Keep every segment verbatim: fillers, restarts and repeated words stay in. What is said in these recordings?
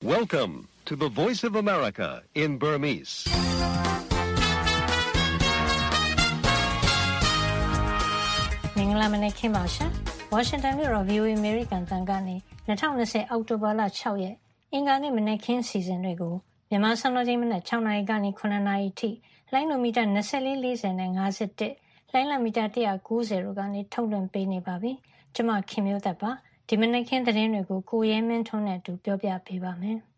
Welcome to the Voice of America in Burmese. ။မင်္ဂလာမနက်ခင်းပါရှင်။ Washington မြို့တော် V O A American တန်ကနေtwenty twentyအောက်တိုဘာလsixရက်အင်္ဂါနေ့မနက်ခင်းစီစဉ်တွေကိုမြန်မာစံတော်ချိန်မနက်sixနာရီကနေnineနာရီထိလိုင်းနိုမီတာtwenty-four fortyနဲ့fifty-oneလိုင်းလမီတာone ninetyတို့ကနေထုတ်လွှင့်ပေးနေပါပြီ။ကျွန်မခင်မျိုးသက်ပါ။ဒီမနက်ခင်းသတင်းတွေကိုကိုရဲမင်းထွန်းနဲ့အတူပြောပြပေးပါမယ်။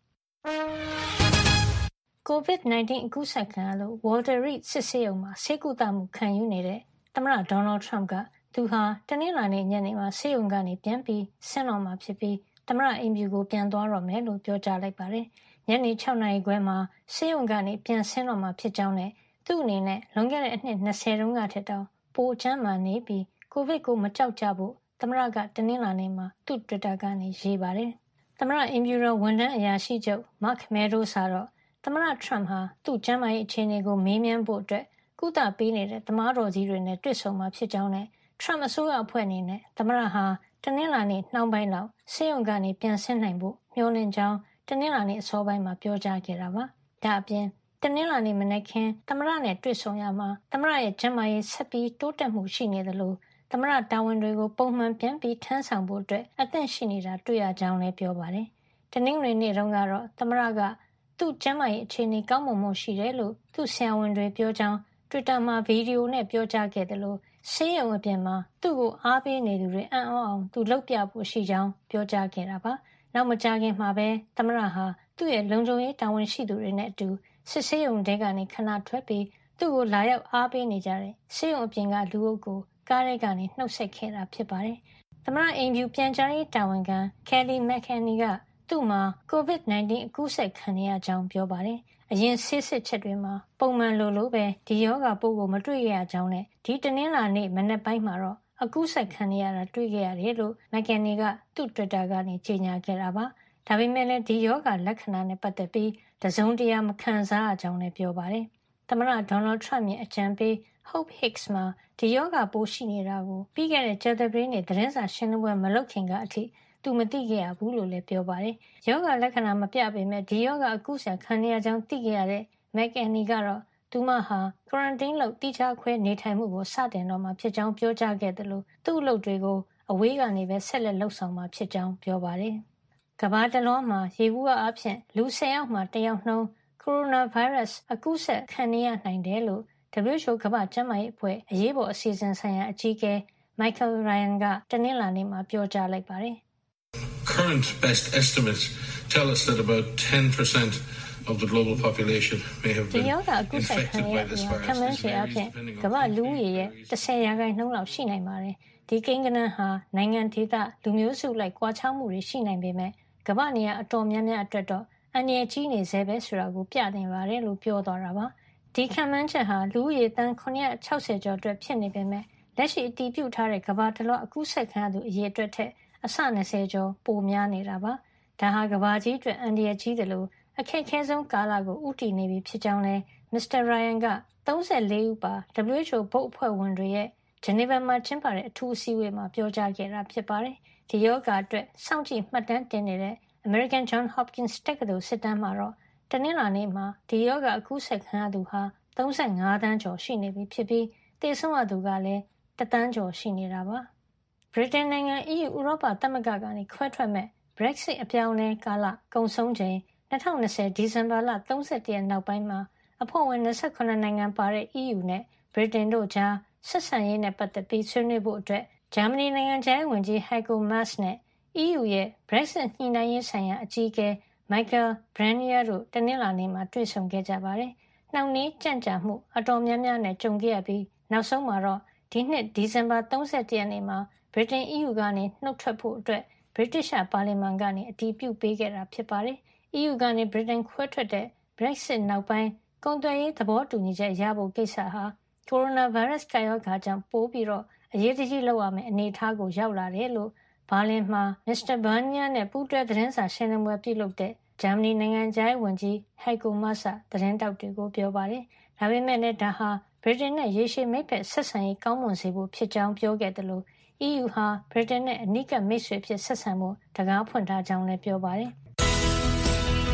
COVID nineteen အကူးစက်ခံရလို့ Walter Reed စစ်ဆေးရုံမှာဆေးကုသမှုခံယူနေတဲ့သမ္မတ Donald Trump ကသူဟာတနင်္လာနေ့ညနေမှာဆေးရုံကနေပြန်ပြီးဆင်းတော့မှာဖြစ်ပြီးသမ္မတအိမ်ဖြူကိုပြန်သွားတော့မယ်လို့ပြောကြားလိုက်ပါတယ်။ညနေsixနာရီခွဲမှာဆေးရုံကနေပြန်ဆင်းတော့မှာဖြစ်ကြောင်းနဲ့သူ့အနေနဲ့လွန်ခဲ့တဲ့အနှစ်twentyတုန်းကထက်တောင်ပိုကျန်းမာနေပြီးကိုဗစ်ကိုမကြောက်ကြဖို့သမ္မတကတနင်္လာနေ့မှာသူ့ Twitter ကနေရေးပါတယ်။သမ္မတအိမ်ဖြူတော်ဝန်ထမ်းအရာရှိချုပ် Mark Meadows ကတော့သမ္မတ Trump ဟာသူ့ကျန်းမာရေးအခြေအနေကိုမေးမြန်းဖို့အတွက်ကုသပေးနေတဲ့သမားတော်ကြီးတွေနဲ့တွေ့ဆုံမှာဖြစ်ကြောင်းနဲ့ Trump အစိုးရအဖွဲ့အနေနဲ့သမ္မတဟာတနင်္လာနေ့နှောင်းပိုင်းလောက်ဆေးရုံကနေပြန်ဆင်းနိုင်ဖို့မျှော်လင့်ကြောင်းတနင်္လာနေ့အစောပိုင်းမှာပြောကြားခဲ့တာပါ။ဒါအပြင်တနင်္လာနေ့မနက်ခင်းသမ္မတနဲ့တွေ့ဆုံရမှာသမ္မတရဲ့ကျန်းမာရေးဆက်ပြီးတိုးတက်မှုရှိနေသလိုသမ္မတတာဝန်တွေကိုပုံမှန်ပြန်ပြီးထမ်းဆောင်ဖို့အတွက်အသင့်ရှိနေတာတွေ့ရကြောင်းလည်းပြောပါတယ်။တနင်္ဂနွေနေ့တုန်းကတော့သမ္မတကသူ့ကျန်းမာရေးအခြေအနေကောင်းမွန်မှုရှိတယ်လို့သူ့ဆရာဝန်တွေပြောကြောင်း Twitter မှာဗီဒီယိုနဲ့ပြောကြားခဲ့တယ်လို့ဆေးရုံအပြင်မှာသူ့ကိုအားပေးနေသူတွေအံ့ဩအောင်သူလုပ်ပြဖို့ရှိကြောင်းပြောကြားခဲ့တာပါ။နောက်မကြာခင်မှာပဲသမ္မတဟာသူ့ရဲ့လုံခြုံရေးတာဝန်ရှိသူတွေနဲ့အတူစစ်ဆေးရုံထဲကနေခဏထွက်ပြီးသူ့ကိုလာရောက်အားပေးနေကြတဲ့ဆေးရုံအပြင်ကလူအုပ်ကိုကားထဲကနေနှုတ်ဆက်ခဲ့တာဖြစ်ပါတယ်။သမ္မတအိမ်ဖြူပြန်ကြားရေးတာဝန်ခံ Kelly McEnany ကသူ့မှာ COVID nineteen အကူးစက်ခံရကြောင်းပြောပါတယ်။အရင်ဆေးစစ်ချက်တွေမှာပုံမှန်လိုလိုပဲဒီရောဂါပိုးကိုမတွေ့ရကြောင်းနဲ့ဒီတနင်္လာနေ့မနက်ပိုင်းမှာတော့အကူးစက်ခံရတာတွေ့ခဲ့ရတယ်လို့ McEnany ကသူ့ Twitter ကနေကြေညာခဲ့တာပါ။ဒါပေမဲ့လည်းဒီရောဂါလက္ခဏာနဲ့ပတ်သက်ပြီးတစုံတရာမခံစားရကြောင်းလည်းပြောပါတယ်။သမ္မတ Donald Trump ရဲ့အကြံပေး Hope Hicks မှာဒီရောဂါပိုးရှိနေတာကိုပြီးခဲ့တဲ့ကြာသပတေးနေ့သတင်းစာရှင်းလင်းပွဲမလုပ်ခင်ကအထိသူမသိခဲ့ရဘူးလို့လည်းပြောပါတယ်။ယောဂလက္ခဏာမပြပေမဲ့ဒီယောဂအကူးစက်ခံရကြောင်းသိခဲ့ရတဲ့ McEnany ကတော့သူမဟာ quarantine လို့တိကျခွဲနေထိုင်မှုကိုစတင်တော့မှာဖြစ်ကြောင်းပြောကြားခဲ့တယ်လို့သူ့အလုပ်တွေကိုအဝေးကနေပဲဆက်လက်လှုပ်ဆောင်မှာဖြစ်ကြောင်းပြောပါတယ်။ကမ္ဘာတလွှားမှာရေဘူးအဖြစ်လူtenယောက်မှာတစ်ယောက်နှုန်းကိုရိုနာဗိုင်းရပ်စ်အကူးစက်ခံရနိုင်တယ်လို့ W H O ကမ္ဘာ့ကျန်းမာရေးအဖွဲ့အရေးပေါ်အစီအစဉ်ဆိုင်ရာအကြီးအကဲ Michael Ryan ကတနင်္လာနေ့မှာပြောကြားလိုက်ပါတယ်။ Current best estimates tell us that about ten percent of the global population may have been infected by this virus. ခန့်မှန်းခြေအဖြစ်ကမ္ဘာလူဦးရေရဲ့tenရာခိုင်နှုန်းလောက်ရှိနိုင်ပါတယ်။ဒီကိန်းဂဏန်းဟာနိုင်ငံဒေသလူမျိုးစုလိုက်ကွာခြားမှုတွေရှိနိုင်ပေမဲ့ကမ္ဘာနေရာအတော်များများအတွက်တော့အန္တရာယ်ကြီးနေစေပဲဆိုတာကိုပြနေပါတယ်လို့ပြောသွားတာပါ။ဒီခန့်မှန်းချက်ဟာလူဦးရေသန်းnine hundred sixtyကျော်အတွက်ဖြစ်နေပေမဲ့လက်ရှိအတည်ပြုထားတဲ့ကမ္ဘာတလွှားအကူးစက်ခံရသူအရေအတွက်ထက်အဆtwentyကျော်ပိုများနေတာပါ။ဒါဟာကမ္ဘာကြီးအတွက်အန္တရာယ်ကြီးတယ်လို့အခက်အခဲဆုံးကာလကိုဥတီနေပြီဖြစ်ကြောင်းလဲ Mister Ryan ကthirty-fourဦးပါ W H O ဘုတ်အဖွဲ့ဝင်တွေရဲ့ Geneva မှာကျင်းပတဲ့အထူးအစည်းအဝေးမှာပြောကြားခဲ့တာဖြစ်ပါတယ်။ဒီရောဂါအတွက်စောင့်ကြည့်မှတ်တမ်းတင်နေတဲ့ American Johns Hopkins တက္ကသိုလ်စစ်တမ်းမှာတော့တနင်္လာနေ့မှာဒီရောဂါအကူးစက်ခံရသူဟာthirty-fiveသန်းကျော်ရှိနေပြီဖြစ်ပြီးသေဆုံးရသူကလည်းoneသန်းကျော်ရှိနေတာပါ။ဗြိတိန်နိုင်ငံ E U ဥရောပသမဂ္ဂကနေခွဲထွက်မဲ့ Brexit အပြောင်းလဲကာလကုန်ဆုံးချိန်twenty twentyဒီဇင်ဘာလthirty-oneရက်နောက်ပိုင်းမှာအဖွဲ့ဝင်twenty-sevenနိုင်ငံပါတဲ့ E U နဲ့ဗြိတိန်တို့ကြားဆက်ဆံရေးနဲ့ပတ်သက်ပြီးဆွေးနွေးဖို့အတွက်ဂျာမနီနိုင်ငံခြားရေးဝန်ကြီး Heiko Maas နဲ့ E U ရဲ့ Brexit ညှိနှိုင်းရေးဆိုင်ရာအကြီးအကဲ Michael Barnier တို့တနင်္လာနေ့မှာတွေ့ဆုံခဲ့ကြပါတယ်။နှောင့်နှေးကြန့်ကြာမှုအတော်များများနဲ့ကြုံခဲ့ရပြီးနောက်ဆုံးမှာတော့ဒီနှစ်ဒီဇင်ဘာthirty-oneရက်နေ့မှာဗြိတိန် E U ကနေနှုတ်ထွက်ဖို့အတွက်ဗြိတိရှပါလီမန်ကနေအတည်ပြုပေးခဲ့တာဖြစ်ပါတယ်။ E U ကနေဗြိတိန်ခွဲထွက်တဲ့ Brexit နောက်ပိုင်းကုန်သွယ်ရေးသဘောတူညီချက်ရဖို့ကိစ္စဟာကိုရိုနာဗိုင်းရပ်စ်ကပ်ရောဂါကြောင့်ပိုပြီးတော့အရေးတကြီးလုပ်ရမယ့်အနေအထားကိုရောက်လာတယ်လို့ဘာလင်မှာ Mister Barnier နဲ့ပူးတွဲသတင်းစာရှင်းလင်းပွဲပြုလုပ်တဲ့ဂျာမနီနိုင်ငံခြားရေးဝန်ကြီး Heiko Maas သတင်းတောက်တွေကိုပြောပါတယ်။ဒါပေမဲ့လည်းဒါဟာဗြိတိန်နဲ့ရေရှည်မိတ်ဖက်ဆက်ဆံရေးကောင်းမွန်စေဖို့ဖြစ်ကြောင်းပြောခဲ့တယ်လို့ E U ဟာဗြိတိန်နဲ့အနီးကပ်မိတ်ဆွေဖြစ်ဆက်ဆံဖို့တကားဖွင့်ထားကြောင်းလည်းပြောပါတယ်။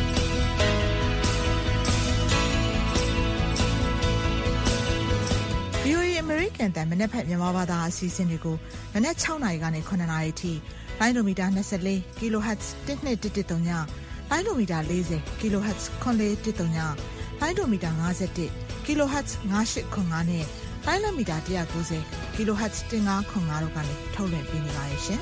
American တန်မနေ့ဖက်မြန်မာဘာသာအစီအစဉ်တွေကိုမနေ့၆နာရီကနေခုနှစ်နာရီထိလိုင်းဒိုမီတာ၂၄ kilohertz တစ်နှစ်တစ်တစ်သုံးညလိုင်းဒိုမီတာ၄၀ kilohertz ခွန်လေးတစ်သုံးညလိုင်းဒိုမီတာ၅၁ kilohertz ၅၈ခွန်၅နဲ့လိုင်းလမီတာ၁၉၀ kilohertz ၁၅ခွန်၅တို့ကနေထုတ်လွှင့်ပေးနေပါတယ်ရှင်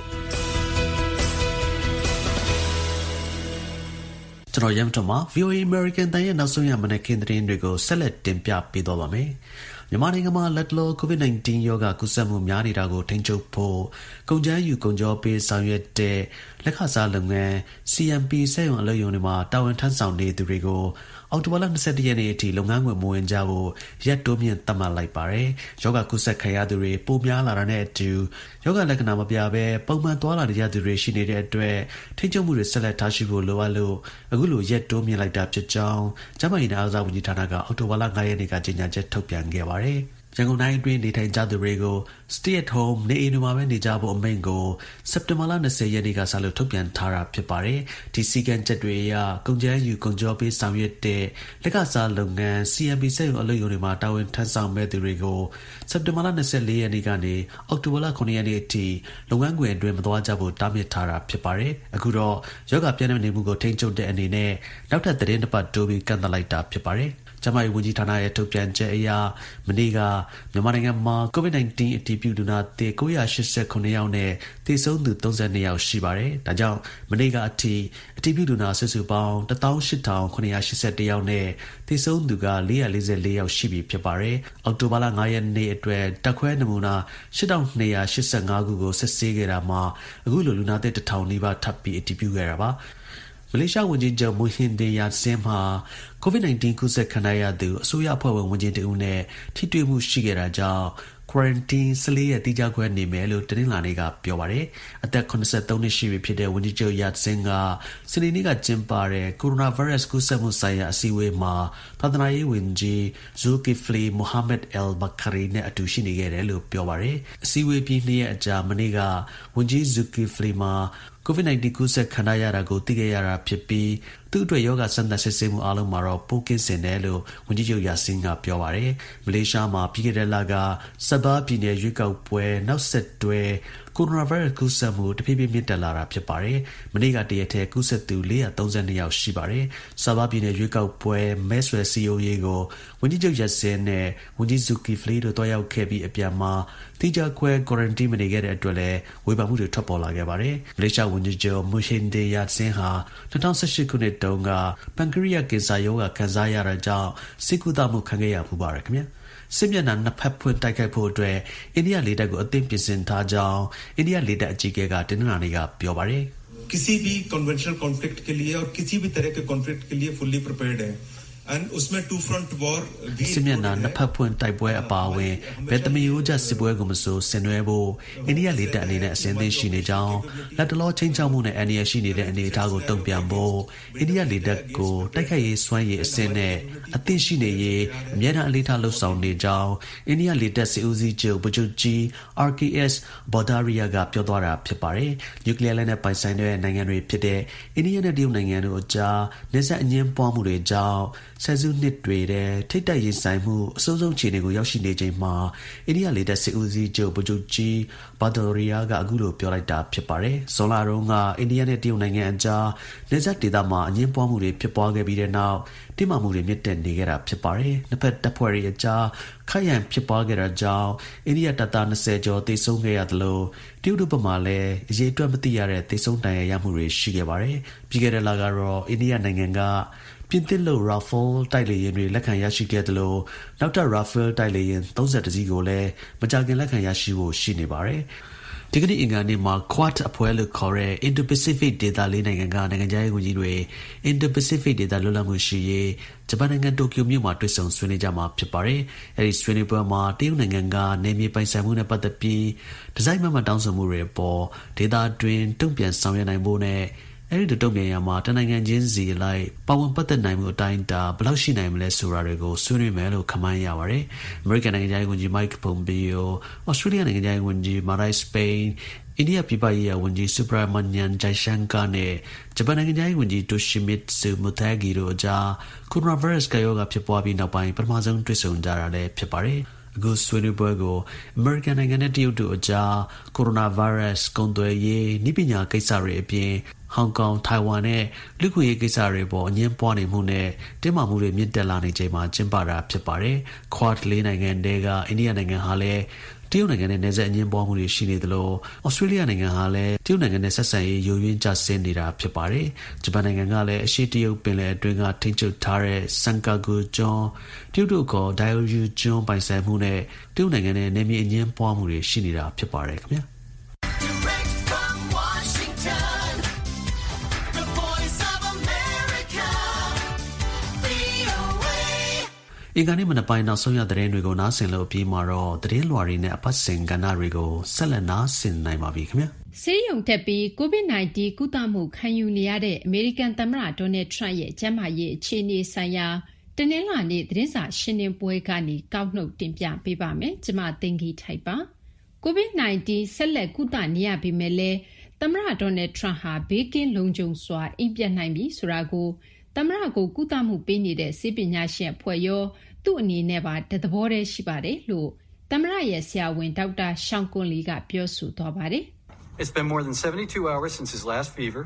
ကျွန်တော်ရမ်ထမ ဗီအိုအေ American တန်ရဲ့နောက်ဆုံးရမနက်ခင်းသတင်းတွေကိုဆက်လက်တင်ပြပေးသွားပါမယ်။မြန်မာနိုင်ငံမှာလက်တလော COVID 19 ရောဂါကူးစက်မှုများနေတာကိုထိန်းချုပ်ဖို့ကုန်ကျန်းယူကုန်ကြောပေးဆောင်ရွက်တဲ့လက်ခစားလုပ်ငန်း စီ အမ် ပီ စက်ရုံအလုပ်ရုံတွေမှာတာဝန်ထမ်းဆောင်နေသူတွေကိုအောက်တိုဘာလ၂၁ရက်နေ့အထိလုပ်ငန်းခွင်မဝင်ကြဖို့ရက်တိုးမြင့်သတ်မှတ်လိုက်ပါတယ်။ယောဂကူးစက်ခံရသူတွေပိုများလာတာနဲ့အတူယောဂလက္ခဏာမပြဘဲပုံမှန်သွားလာနေကြသူတွေရှိနေတဲ့အတွက်ထိန်းချုပ်မှုတွေဆက်လက်ထားရှိဖို့လိုအပ်လို့အခုလိုရက်တိုးမြင့်လိုက်တာဖြစ်ကြောင်းကျန်းမာရေးနဲ့အားကစားဝန်ကြီးဌာနကအောက်တိုဘာလ၅ရက်နေ့ကကြေညာချက်ထုတ်ပြန်ခဲ့ပါတယ်။ရန်ကုန်တိုင်းအတွင်းနေထိုင်ကြသူတွေကို Stay at home နေအိမ်တွေမှာပဲနေကြဖို့အမိန့်ကိုစက်တင်ဘာလ၂၀ရက်နေ့ကစလို့ထုတ်ပြန်ထားတာဖြစ်ပါတယ်။ဒီစည်းကမ်းချက်တွေအရကုန်ကျန်းယူကုန်ကြောပေးဆောင်ရွက်တဲ့လက်ကစားလုပ်ငန်း စီ အမ် ပီ စက်ရုံအလုပ်ရုံတွေမှာတာဝန်ထမ်းဆောင်မဲ့သူတွေကိုစက်တင်ဘာလ၂၄ရက်နေ့ကနေအောက်တိုဘာလ၉ရက်နေ့အထိလုပ်ငန်းခွင်အတွင်းမသွားကြဖို့တားမြစ်ထားတာဖြစ်ပါတယ်။အခုတော့ယောဂပြန့်နှံ့နေမှုကိုထိန်းချုပ်တဲ့အနေနဲ့နောက်ထပ်သတင်းတစ်ပတ်တိုးပြီးကန့်သတ်လိုက်တာဖြစ်ပါတယ်။ကျန်းမာရေးဝန်ကြီးဌာနရဲ့ထုတ်ပြန်ချက်အရမနေ့ကမြန်မာနိုင်ငံမှာ COVID 19 အတည်ပြုလူနာသစ်၉၈၉ယောက်နဲ့သေဆုံးသူ၃၂ယောက်ရှိပါတယ်။ဒါကြောင့်မနေ့ကအထိအတည်ပြုလူနာစုစုပေါင်း၁၈၇၈၁ယောက်နဲ့သေဆုံးသူက၄၄၄ယောက်ရှိပြီဖြစ်ပါတယ်။အောက်တိုဘာလ၅ရက်နေ့အတွက်တက်ခွဲနမူနာ၈၂၈၅ခုကိုစစ်ဆေးခဲ့တာမှာအခုလိုလူနာသစ်တစ်ထောင်နီးပါးထပ်ပြီးအတည်ပြုခဲ့တာပါ။မလေးရှားဝန်ကြီးချုပ်မူဟင်ဒင်ယာဆင်းမှာ COVID 19 ကူးစက်ခံရသူအစိုးရအဖွဲ့ဝင်ဝန်ကြီးတဦးနဲ့ထိတွေ့မှုရှိခဲ့တာကြောင့် quarantine ၁၄ရက်တိကျခွဲနေမယ်လို့တင်းလာနေကပြောပါတယ်။အသက်၇၃နှစ်ရှိပြီဖြစ်တဲ့ဝန်ကြီးချုပ်ယာဆင်းကစနေနေ့ကကျင်းပတဲ့ကိုရိုနာဗိုင်းရပ်စ်ကူးစက်မှုဆိုင်ရာအစည်းအဝေးမှာသာသနာရေးဝန်ကြီး Zulkifli Mohammed Al-Bakari နဲ့အတူရှိနေခဲ့တယ်လို့ပြောပါတယ်။အစည်းအဝေးပြီးနှစ်ရက်အကြာမနေ့ကဝန်ကြီး Zulkifli မှာCOVID 19 ကူးစက်ခံရတာကိုသိခဲ့ရတာဖြစ်ပြီးသူ့အတွက်ယောဂစမ်းသပ်စစ်ဆေးမှုအားလုံးမှာတော့ပိုးကင်းစင်တယ်လို့ဝန်ကြီးချုပ်ယာဆင်းကပြောပါတယ်။မလေးရှားမှာပြီးခဲ့တဲ့လကဆဘာပြည်နယ်ရွေးကောက်ပွဲနောက်ဆက်တွဲကိုရိုနာဗိုင်းရပ်စ်ကူးစက်မှုတဖြည်းဖြည်းမြင့်တက်လာတာဖြစ်ပါတယ်။မနေ့ကတရက်တည်းကူးစက်သူ၄၃၂ယောက်ရှိပါတယ်။ဆဘာပြည်နယ်ရွေးကောက်ပွဲမဲဆွယ်စည်းရုံးရေးကိုဝန်ကြီးချုပ်ယာဆင်းနဲ့ဝန်ကြီး Zulkifli တို့တွားရောက်ခဲ့ပြီးအပြန်မှာတိကျခွဲ quarantine မနေခဲ့တဲ့အတွက်လည်းဝေဖန်မှုတွေထွက်ပေါ်လာခဲ့ပါတယ်။မလေးရှားဝန်ကြီးချုပ်မူဟင်ဒင်ယာဆင်းဟာ၂၀၁၈ခုနှစ်တုန်းကပန်ကရိယကင်ဆာရောဂါခံစားရတာကြောင့်စိတ်ကူးတာမှုခံခဲ့ရမှုပါတယ်ခင်ဗျာစစ်မျက်နှာနှစ်ဖက်ဖွင့်တိုက်ခိုက်ဖို့အတွက်အိန္ဒိယလေတပ်ကိုအသင့်ပြင်ဆင်ထားကြောင်းအိန္ဒိယလေတပ်အကြီးအကဲကတင်းနာနေကပြောပါတယ် किसी भी conventional conflict के लिए और किसी भी तरह के conflict के लिए फुल्ली प्रिपेयर्ड है and उसमें two front war စစ်မျက်နှာနှစ်ဖက်ဖွင့်တိုက်ပွဲအပါအဝင်ဘယ်သမီးရိုးကျစစ်ပွဲကိုမဆိုဆင်နွှဲဖို့အိန္ဒိယလေတပ်အနေနဲ့အစဉ်သင့်ရှိနေကြောင်းလက်တလောချင်းချောက်မှုနဲ့အန္တရာယ်ရှိနေတဲ့အနေအထားကိုတုံ့ပြန်ဖို့အိန္ဒိယလေတပ်ကိုတိုက်ခိုက်ရေးစွမ်းရည်အစဉ်နဲ့အသင့်ရှိနေရေးအမြဲတမ်းအလေးထားလှုပ်ဆောင်နေကြောင်းအိန္ဒိယလေတပ်စစ်ဦးစီးချုပ်ဗိုလ်ချုပ်ကြီး အာ ကေ အက်စ် ဘော်ဒါရီယာကပြောသွားတာဖြစ်ပါတယ်နျူကလ িয়ার လက်နက်ပိုင်ဆိုင်တဲ့နိုင်ငံတွေဖြစ်တဲ့အိန္ဒိယနဲ့တရုတ်နိုင်ငံတို့အကြားနေဆက်အငင်းပွားမှုတွေကြောင့်ဆယ်စုနှစ်တွေတဲ့ထိတ်တိုက်ရင်ဆိုင်မှုအစိုးဆုံးခြေတွေကိုရောက်ရှိနေချိန်မှာအိန္ဒိယလေတပ်စစ်ဦးစီးချုပ်ဗိုလ်ချုပ်ကြီးဘာဒိုရီယာကအခုလိုပြောလိုက်တာဖြစ်ပါတယ်။ဇွန်လတုန်းကအိန္ဒိယနဲ့တရုတ်နိုင်ငံအကြားနေဆက်ဒေသမှာအငင်းပွားမှုတွေဖြစ်ပွားခဲ့ပြီးတဲ့နောက်တိမာမှုတွေမြင့်တက်နေခဲ့တာဖြစ်ပါတယ်။နှစ်ဖက်တပ်ဖွဲ့တွေအကြားခိုက်ရန်ဖြစ်ပွားခဲ့တာကြောင့်အိန္ဒိယတပ်သား၂၀ကျော်သေဆုံးခဲ့ရသလိုတရုတ်ဘက်မှာလည်းအရေးအတွက်မသိရတဲ့သေဆုံးဒဏ်ရာရမှုတွေရှိခဲ့ပါတယ်။ပြီးခဲ့တဲ့လကတော့အိန္ဒိယနိုင်ငံကပြင်သစ်လို့ Rafale တိုက်လေယာဉ်တွေလက်ခံရရှိခဲ့သလိုနောက်ထပ် Rafale တိုက်လေယာဉ်၃၁စီးကိုလည်းမကြာခင်လက်ခံရရှိဖို့ရှိနေပါတယ်။ဒီကနေ့အင်္ဂါနေ့မှာ Quad အဖွဲ့လို့ခေါ်တဲ့ Indo-Pacific ဒေသလေးနိုင်ငံကနိုင်ငံခြားရေးဝန်ကြီးတွေ Indo-Pacific ဒေသလွတ်လပ်မှုရှိရေးဂျပန်နိုင်ငံတိုကျိုမြို့မှာတွေ့ဆုံဆွေးနွေးကြမှာဖြစ်ပါတယ်။အဲဒီဆွေးနွေးပွဲမှာတရုတ်နိုင်ငံကနယ်မြေပိုင်ဆိုင်မှုနဲ့ပတ်သက်ပြီးဒီဇိုင်းမှတ်မှတ်တောင်းဆိုမှုတွေအပေါ်ဒေသတွင်းတုံ့ပြန်ဆောင်ရွက်နိုင်ဖို့နဲ့အဲဒီတုံ့ပြန်ရမှာတနိုင်ငံချင်းစီလိုက်ပါဝင်ပတ်သက်နိုင်မှုအတိုင်းအတာဘယ်လောက်ရှိနိုင်မလဲဆိုတာတွေကိုဆွေးနွေးမယ်လို့ခန့်မှန်းရပါတယ်။ American နိုင်ငံခြားရေးဝန်ကြီး Mike Pompeo, Australia နိုင်ငံခြားရေးဝန်ကြီး Marise Payne, အိန္ဒိယပြည်ပရေးရာဝန်ကြီး Subrahmanyam Jaishankar နဲ့ဂျပန်နိုင်ငံခြားရေးဝန်ကြီး Toshimitsu Motegi တို့အကြားကိုရိုနာဗိုင်းရပ်စ်ကပ်ရောဂါဖြစ်ပွားပြီးနောက်ပိုင်းပထမဆုံးတွေ့ဆုံကြတာလည်းဖြစ်ပါတယ်။အခုဆွေးနွေးပွဲကိုအမေရိကန်နိုင်ငံနဲ့တရုတ်တို့အကြားကိုရိုနာဗိုင်းရပ်စ်ကုန်သွယ်ရေးနည်းပညာကိစ္စတွေအပြင်ဟောင်ကောင်ထိုင်ဝမ်နဲ့လူ့ခွင့်ရေးကိစ္စတွေပေါ်အငင်းပွားနေမှုနဲ့တင်းမာမှုတွေမြင့်တက်လာနေချိန်မှာကျင်းပတာဖြစ်ပါတယ်။ Quad လေးနိုင်ငံတည်းကအိန္ဒိယနိုင်ငံဟာလည်းတရုတ်နိုင်ငံနဲ့နယ်စပ်အငင်းပွားမှုတွေရှိနေသလိုဩစတြေးလျနိုင်ငံဟာလည်းတရုတ်နိုင်ငံနဲ့ဆက်ဆံရေးယိုယွင်းကျဆင်းနေတာဖြစ်ပါတယ်။ဂျပန်နိုင်ငံကလည်းအရှေ့တရုတ်ပင်လယ်အတွင်းကထိန်းချုပ်ထားတဲ့ Senkaku ကျွန်းတရုတ်တို့ခေါ် Diaoyu ကျွန်းပိုင်ဆိုင်မှုနဲ့တရုတ်နိုင်ငံနဲ့နယ်မြေအငင်းပွားမှုတွေရှိနေတာဖြစ်ပါတယ်ခင်ဗျာ။အင်္ဂါနေ့မနက်ပိုင်းနောက်ဆုံးရသတင်းတွေကိုနားဆင်လို့ပြီးမှာတော့သတင်းလွှာတွေနဲ့အပတ်စဉ်ကဏ္ဍတွေကိုဆက်လက်နားဆင်နိုင်ပါပြီခင်ဗျာဆေးရုံတက်ပြီး ကိုဗစ် ၁၉ ကုသမှုခံယူနေရတဲ့အမေရိကန်သမ္မတဒေါ်နယ်ထရန့်ရဲ့ကျန်းမာရေးအခြေအနေဆိုင်ရာတနင်္လာနေ့သတင်းစာရှင်းလင်းပွဲကနေကောက်နှုတ်တင်ပြပေးပါမယ်။ကျွန်မသိင်္ဂီထိုက်ပါ။ကိုဗစ် ၁၉ ဆက်လက်ကုသနေရပေမဲ့လည်းသမ္မတဒေါ်နယ်ထရန့်ဟာဘေးကင်းလုံခြုံစွာအိပ်ပျော်နိုင်ပြီဆိုတာကိုသမ္မတကိုကုသမှုပေးနေတဲ့ဆေးပညာရှင်အဖွဲ့ရောသူ့အနေနဲ့ပါတသဘောတည်းရှိပါတယ်လို့သမ္မတရဲ့ဆရာဝန်ဒေါက်တာရှောင်းကွန်းလီကပြောဆိုသွားပါတယ်။ It's been more than seventy-two hours since his last fever.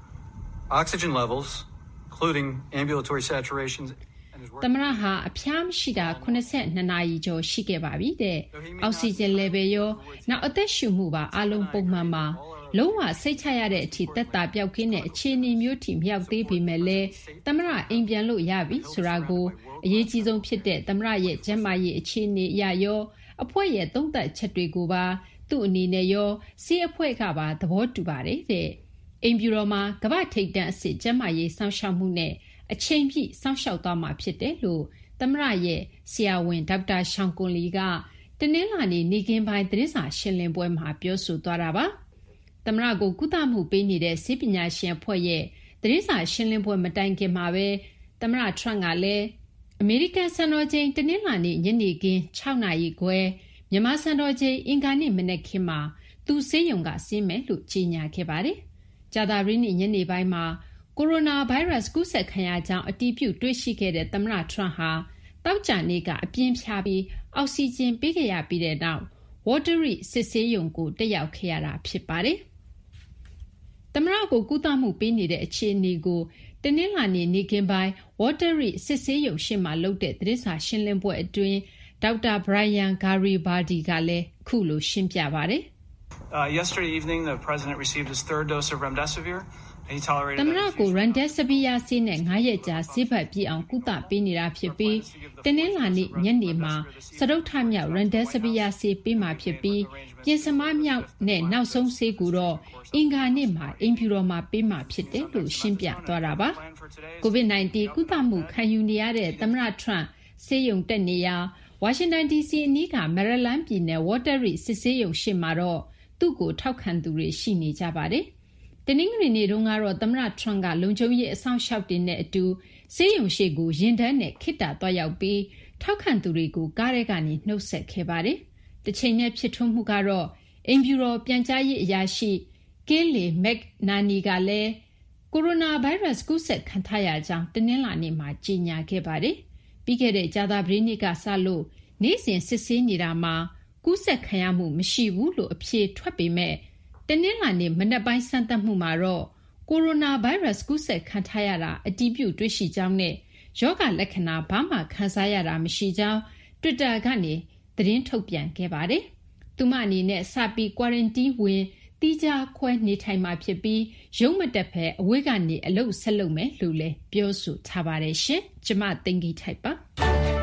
Oxygen levels, including ambulatory saturations. သမ္မတဟာအဖျားမရှိတာခုနှစ်ဆယ့်နှစ်နာရီကျော်ရှိခဲ့ပါပြီတဲ့။အောက်ဆီဂျင် level ရောနောက်အသက်ရှူမှုပါအလုံးပုံမှန်ပါလုံးဝစိတ်ချရတဲ့အထိသက်သာပြောက်ကင်းတဲ့အခြေအနေမျိုးထိမရောက်သေးပေမဲ့လည်းသမ္မတအိမ်ပြန်လို့ရပြီဆိုတာကိုအရေးကြီးဆုံးဖြစ်တဲ့သမ္မတရဲ့ကျန်းမာရေးအခြေအနေအရရောအဖွဲ့ရဲ့သုံးသပ်ချက်တွေကိုပါသူ့အနေနဲ့ရောစီးအဖွဲ့ကပါသဘောတူပါတယ်တဲ့အိမ်ပြူတော်မှာကမ္ဘာထိပ်တန်းအဆင့်ကျန်းမာရေးစောင့်ရှောက်မှုနဲ့အချိန်ပြည့်စောင့်ရှောက်သွားမှာဖြစ်တယ်လို့သမ္မတရဲ့ဆရာဝန်ဒေါက်တာရှောင်းကွန်လီကတနင်္လာနေ့နေ့ကင်းပိုင်းသတင်းစာရှင်းလင်းပွဲမှာပြောဆိုသွားတာပါသမ္မတကိုကုသမှုပေးနေတဲ့ဆေးပညာရှင်အဖွဲ့ရဲ့သတင်းစာရှင်းလင်းပွဲမတိုင်ခင်မှာပဲသမ္မတထရန့်ကလည်းအမေရိကန်စံတော်ချိန်တနင်္လာနေ့ညနေခင်း၆နာရီခွဲမြန်မာစံတော်ချိန်အင်္ဂါနေ့မနက်ခင်းမှာသူဆေးရုံကဆင်းမယ်လို့ကြေညာခဲ့ပါတယ်။ကြာသပတေးနေ့ညနေပိုင်းမှာကိုရိုနာဗိုင်းရပ်စ်ကူးစက်ခံရကြောင်းအတည်ပြုတွေ့ရှိခဲ့တဲ့သမ္မတထရန့်ဟာတောက်ကြနေ့ကအပြင်းဖြားပြီးအောက်ဆီဂျင်ပေးခဲ့ရပြီးတဲ့နောက်ဝေါ်တာရီစစ်ဆေးရုံကိုတက်ရောက်ခဲ့ရတာဖြစ်ပါတယ်။သမ္မတကိုကုသမှုပေးနေတဲ့အခြေအနေကိုတနင်္လာနေ့နေ့ကင်းပိုင်းဝေါ်တာရီစစ်ဆေးရုံရှေ့မှာလုပ်တဲ့သတင်းစာရှင်းလင်းပွဲအတွင်းဒေါက်တာဘရိုင်ယန်ဂါရီဘာဒီကလည်းခုလိုရှင်းပြပါတယ်။ Yesterday evening the president received his third dose of remdesivir. သမ္မတကိုရန်ဒက်ဆဗီယာဆေးနဲ့ငါးရက်ကြာဆေးပတ်ပြည့်အောင်ကုသပေးနေတာဖြစ်ပြီးတနင်္လာနေ့ညနေမှာစတုတ္ထမြောက်ရန်ဒက်ဆဗီယာဆေးပေးမှာဖြစ်ပြီးပြင်စမမြောက်နဲ့နောက်ဆုံးဆေးကိုတော့အင်္ဂါနေ့မှာအင်ဖြူတော်မှာပေးမှာဖြစ်တယ်လို့ရှင်းပြသွားတာပါ။ ကိုဗစ် ၁၉ ကုသမှုခံယူနေရတဲ့သမ္မတထရန့်ဆေးရုံတက်နေရာဝါရှင်တန်ဒီစီအနီးကမယ်ရီလန်းပြည်နယ်ဝေါ်တာရီစစ်ဆေးရုံရှေ့မှာတော့သူ့ကိုထောက်ခံသူတွေရှိနေကြပါတယ်။တနင်္ဂနွေနေ့တုန်းကတော့သမ္မတထရန့်ကလုံခြုံရေးအဆောင်ရှောက်တင်တဲ့အတူဆေးရုံရှိကိုရင်တန်းနဲ့ခိတ္တသွားရောက်ပြီးထောက်ခံသူတွေကိုကားထဲကနေနှုတ်ဆက်ခဲ့ပါတယ်။တစ်ချိန်နဲ့ဖြစ်ထွန်းမှုကတော့အိမ်ဖြူတော်ပြန်ကြားရေးအရာရှိကင်းလီမက်နာနီကလည်းကိုရိုနာဗိုင်းရပ်စ်ကူးစက်ခံထားရကြောင်းတနင်္လာနေ့မှာကြေညာခဲ့ပါတယ်။ပြီးခဲ့တဲ့ကြာသပတေးနေ့ကစလို့နေ့စဉ်စစ်ဆေးနေတာမှာကူးစက်ခံရမှုမရှိဘူးလို့အဖြေထွက်ပေမဲ့တနင်္လာနေ့မနက်ပိုင်းစမ်းသပ်မှုမှာတော့ကိုရိုနာဗိုင်းရပ်စ်ကူးစက်ခံထားရတာအတည်ပြုတွေ့ရှိကြောင်းနဲ့ရောဂါလက္ခဏာဘာမှခံစားရတာမရှိကြောင်း Twitter ကနေသတင်းထုတ်ပြန်ခဲ့ပါတယ်။သူမအနေနဲ့စပြီး quarantine ဝင်တီးခြားခွဲနေထိုင်မှာဖြစ်ပြီးရုံးမတက်ဘဲအဝေးကနေအလုပ်ဆက်လုပ်မယ်လို့လည်းပြောဆိုထားပါတယ်ရှင်။ကျမသိင်္ဂီထိုက်ပါ။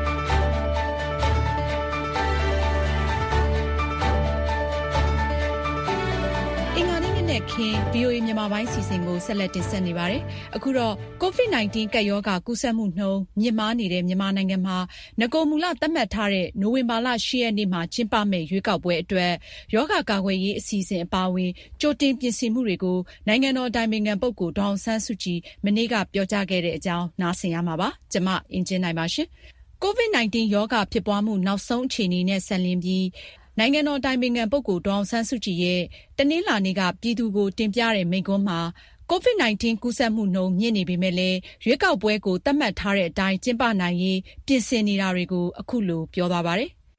ခင် ဗီအိုအေ မြန်မာပိုင်းစီစဉ်ကိုဆက်လက်တင်ဆက်နေပါတယ်။အခုတော့ ကိုဗစ် ၁၉ ကပ်ရောဂါကူးစက်မှုနှုန်းမြင့်မားနေတဲ့မြန်မာနိုင်ငံမှာနဂိုမူလသတ်မှတ်ထားတဲ့နိုဝင်ဘာလ ၈ ရက်နေ့မှာကျင်းပမယ့်ရွေးကောက်ပွဲအတွက်ရောဂါကာကွယ်ရေးအစီအစဉ်အပါအဝင်ကြိုတင်ပြင်ဆင်မှုတွေကိုနိုင်ငံတော်အတိုင်ပင်ခံပုဂ္ဂိုလ်ဒေါ်အောင်ဆန်းစုကြည်မနေ့ကပြောကြားခဲ့တဲ့အကြောင်းနားဆင်ရမှာပါ။ကျွန်မအင်ကြင်းနိုင်ပါရှင်။ကိုဗစ် ၁၉ ရောဂါဖြစ်ပွားမှုနောက်ဆုံးအခြေအနေနဲ့ဆက်လျဉ်းပြီးနိုင်ငံတော်တိုင်ပင်ခံပုဂ္ဂိုလ်ဒေါ်အောင်ဆန်းစုကြည်ရဲ့တနင်္လာနေ့ကပြည်သူကိုတင်ပြတဲ့မိန့်ခွန်းမှာကိုဗစ် ၁၉ ကူးစက်မှုနှုန်းမြင့်နေပေမဲ့လည်းရွေးကောက်ပွဲကိုသတ်မှတ်ထားတဲ့အတိုင်းကျင်းပနိုင်ရေးပြင်ဆင်နေတာတွေကိုအခုလိုပြောသွားပါတယ်။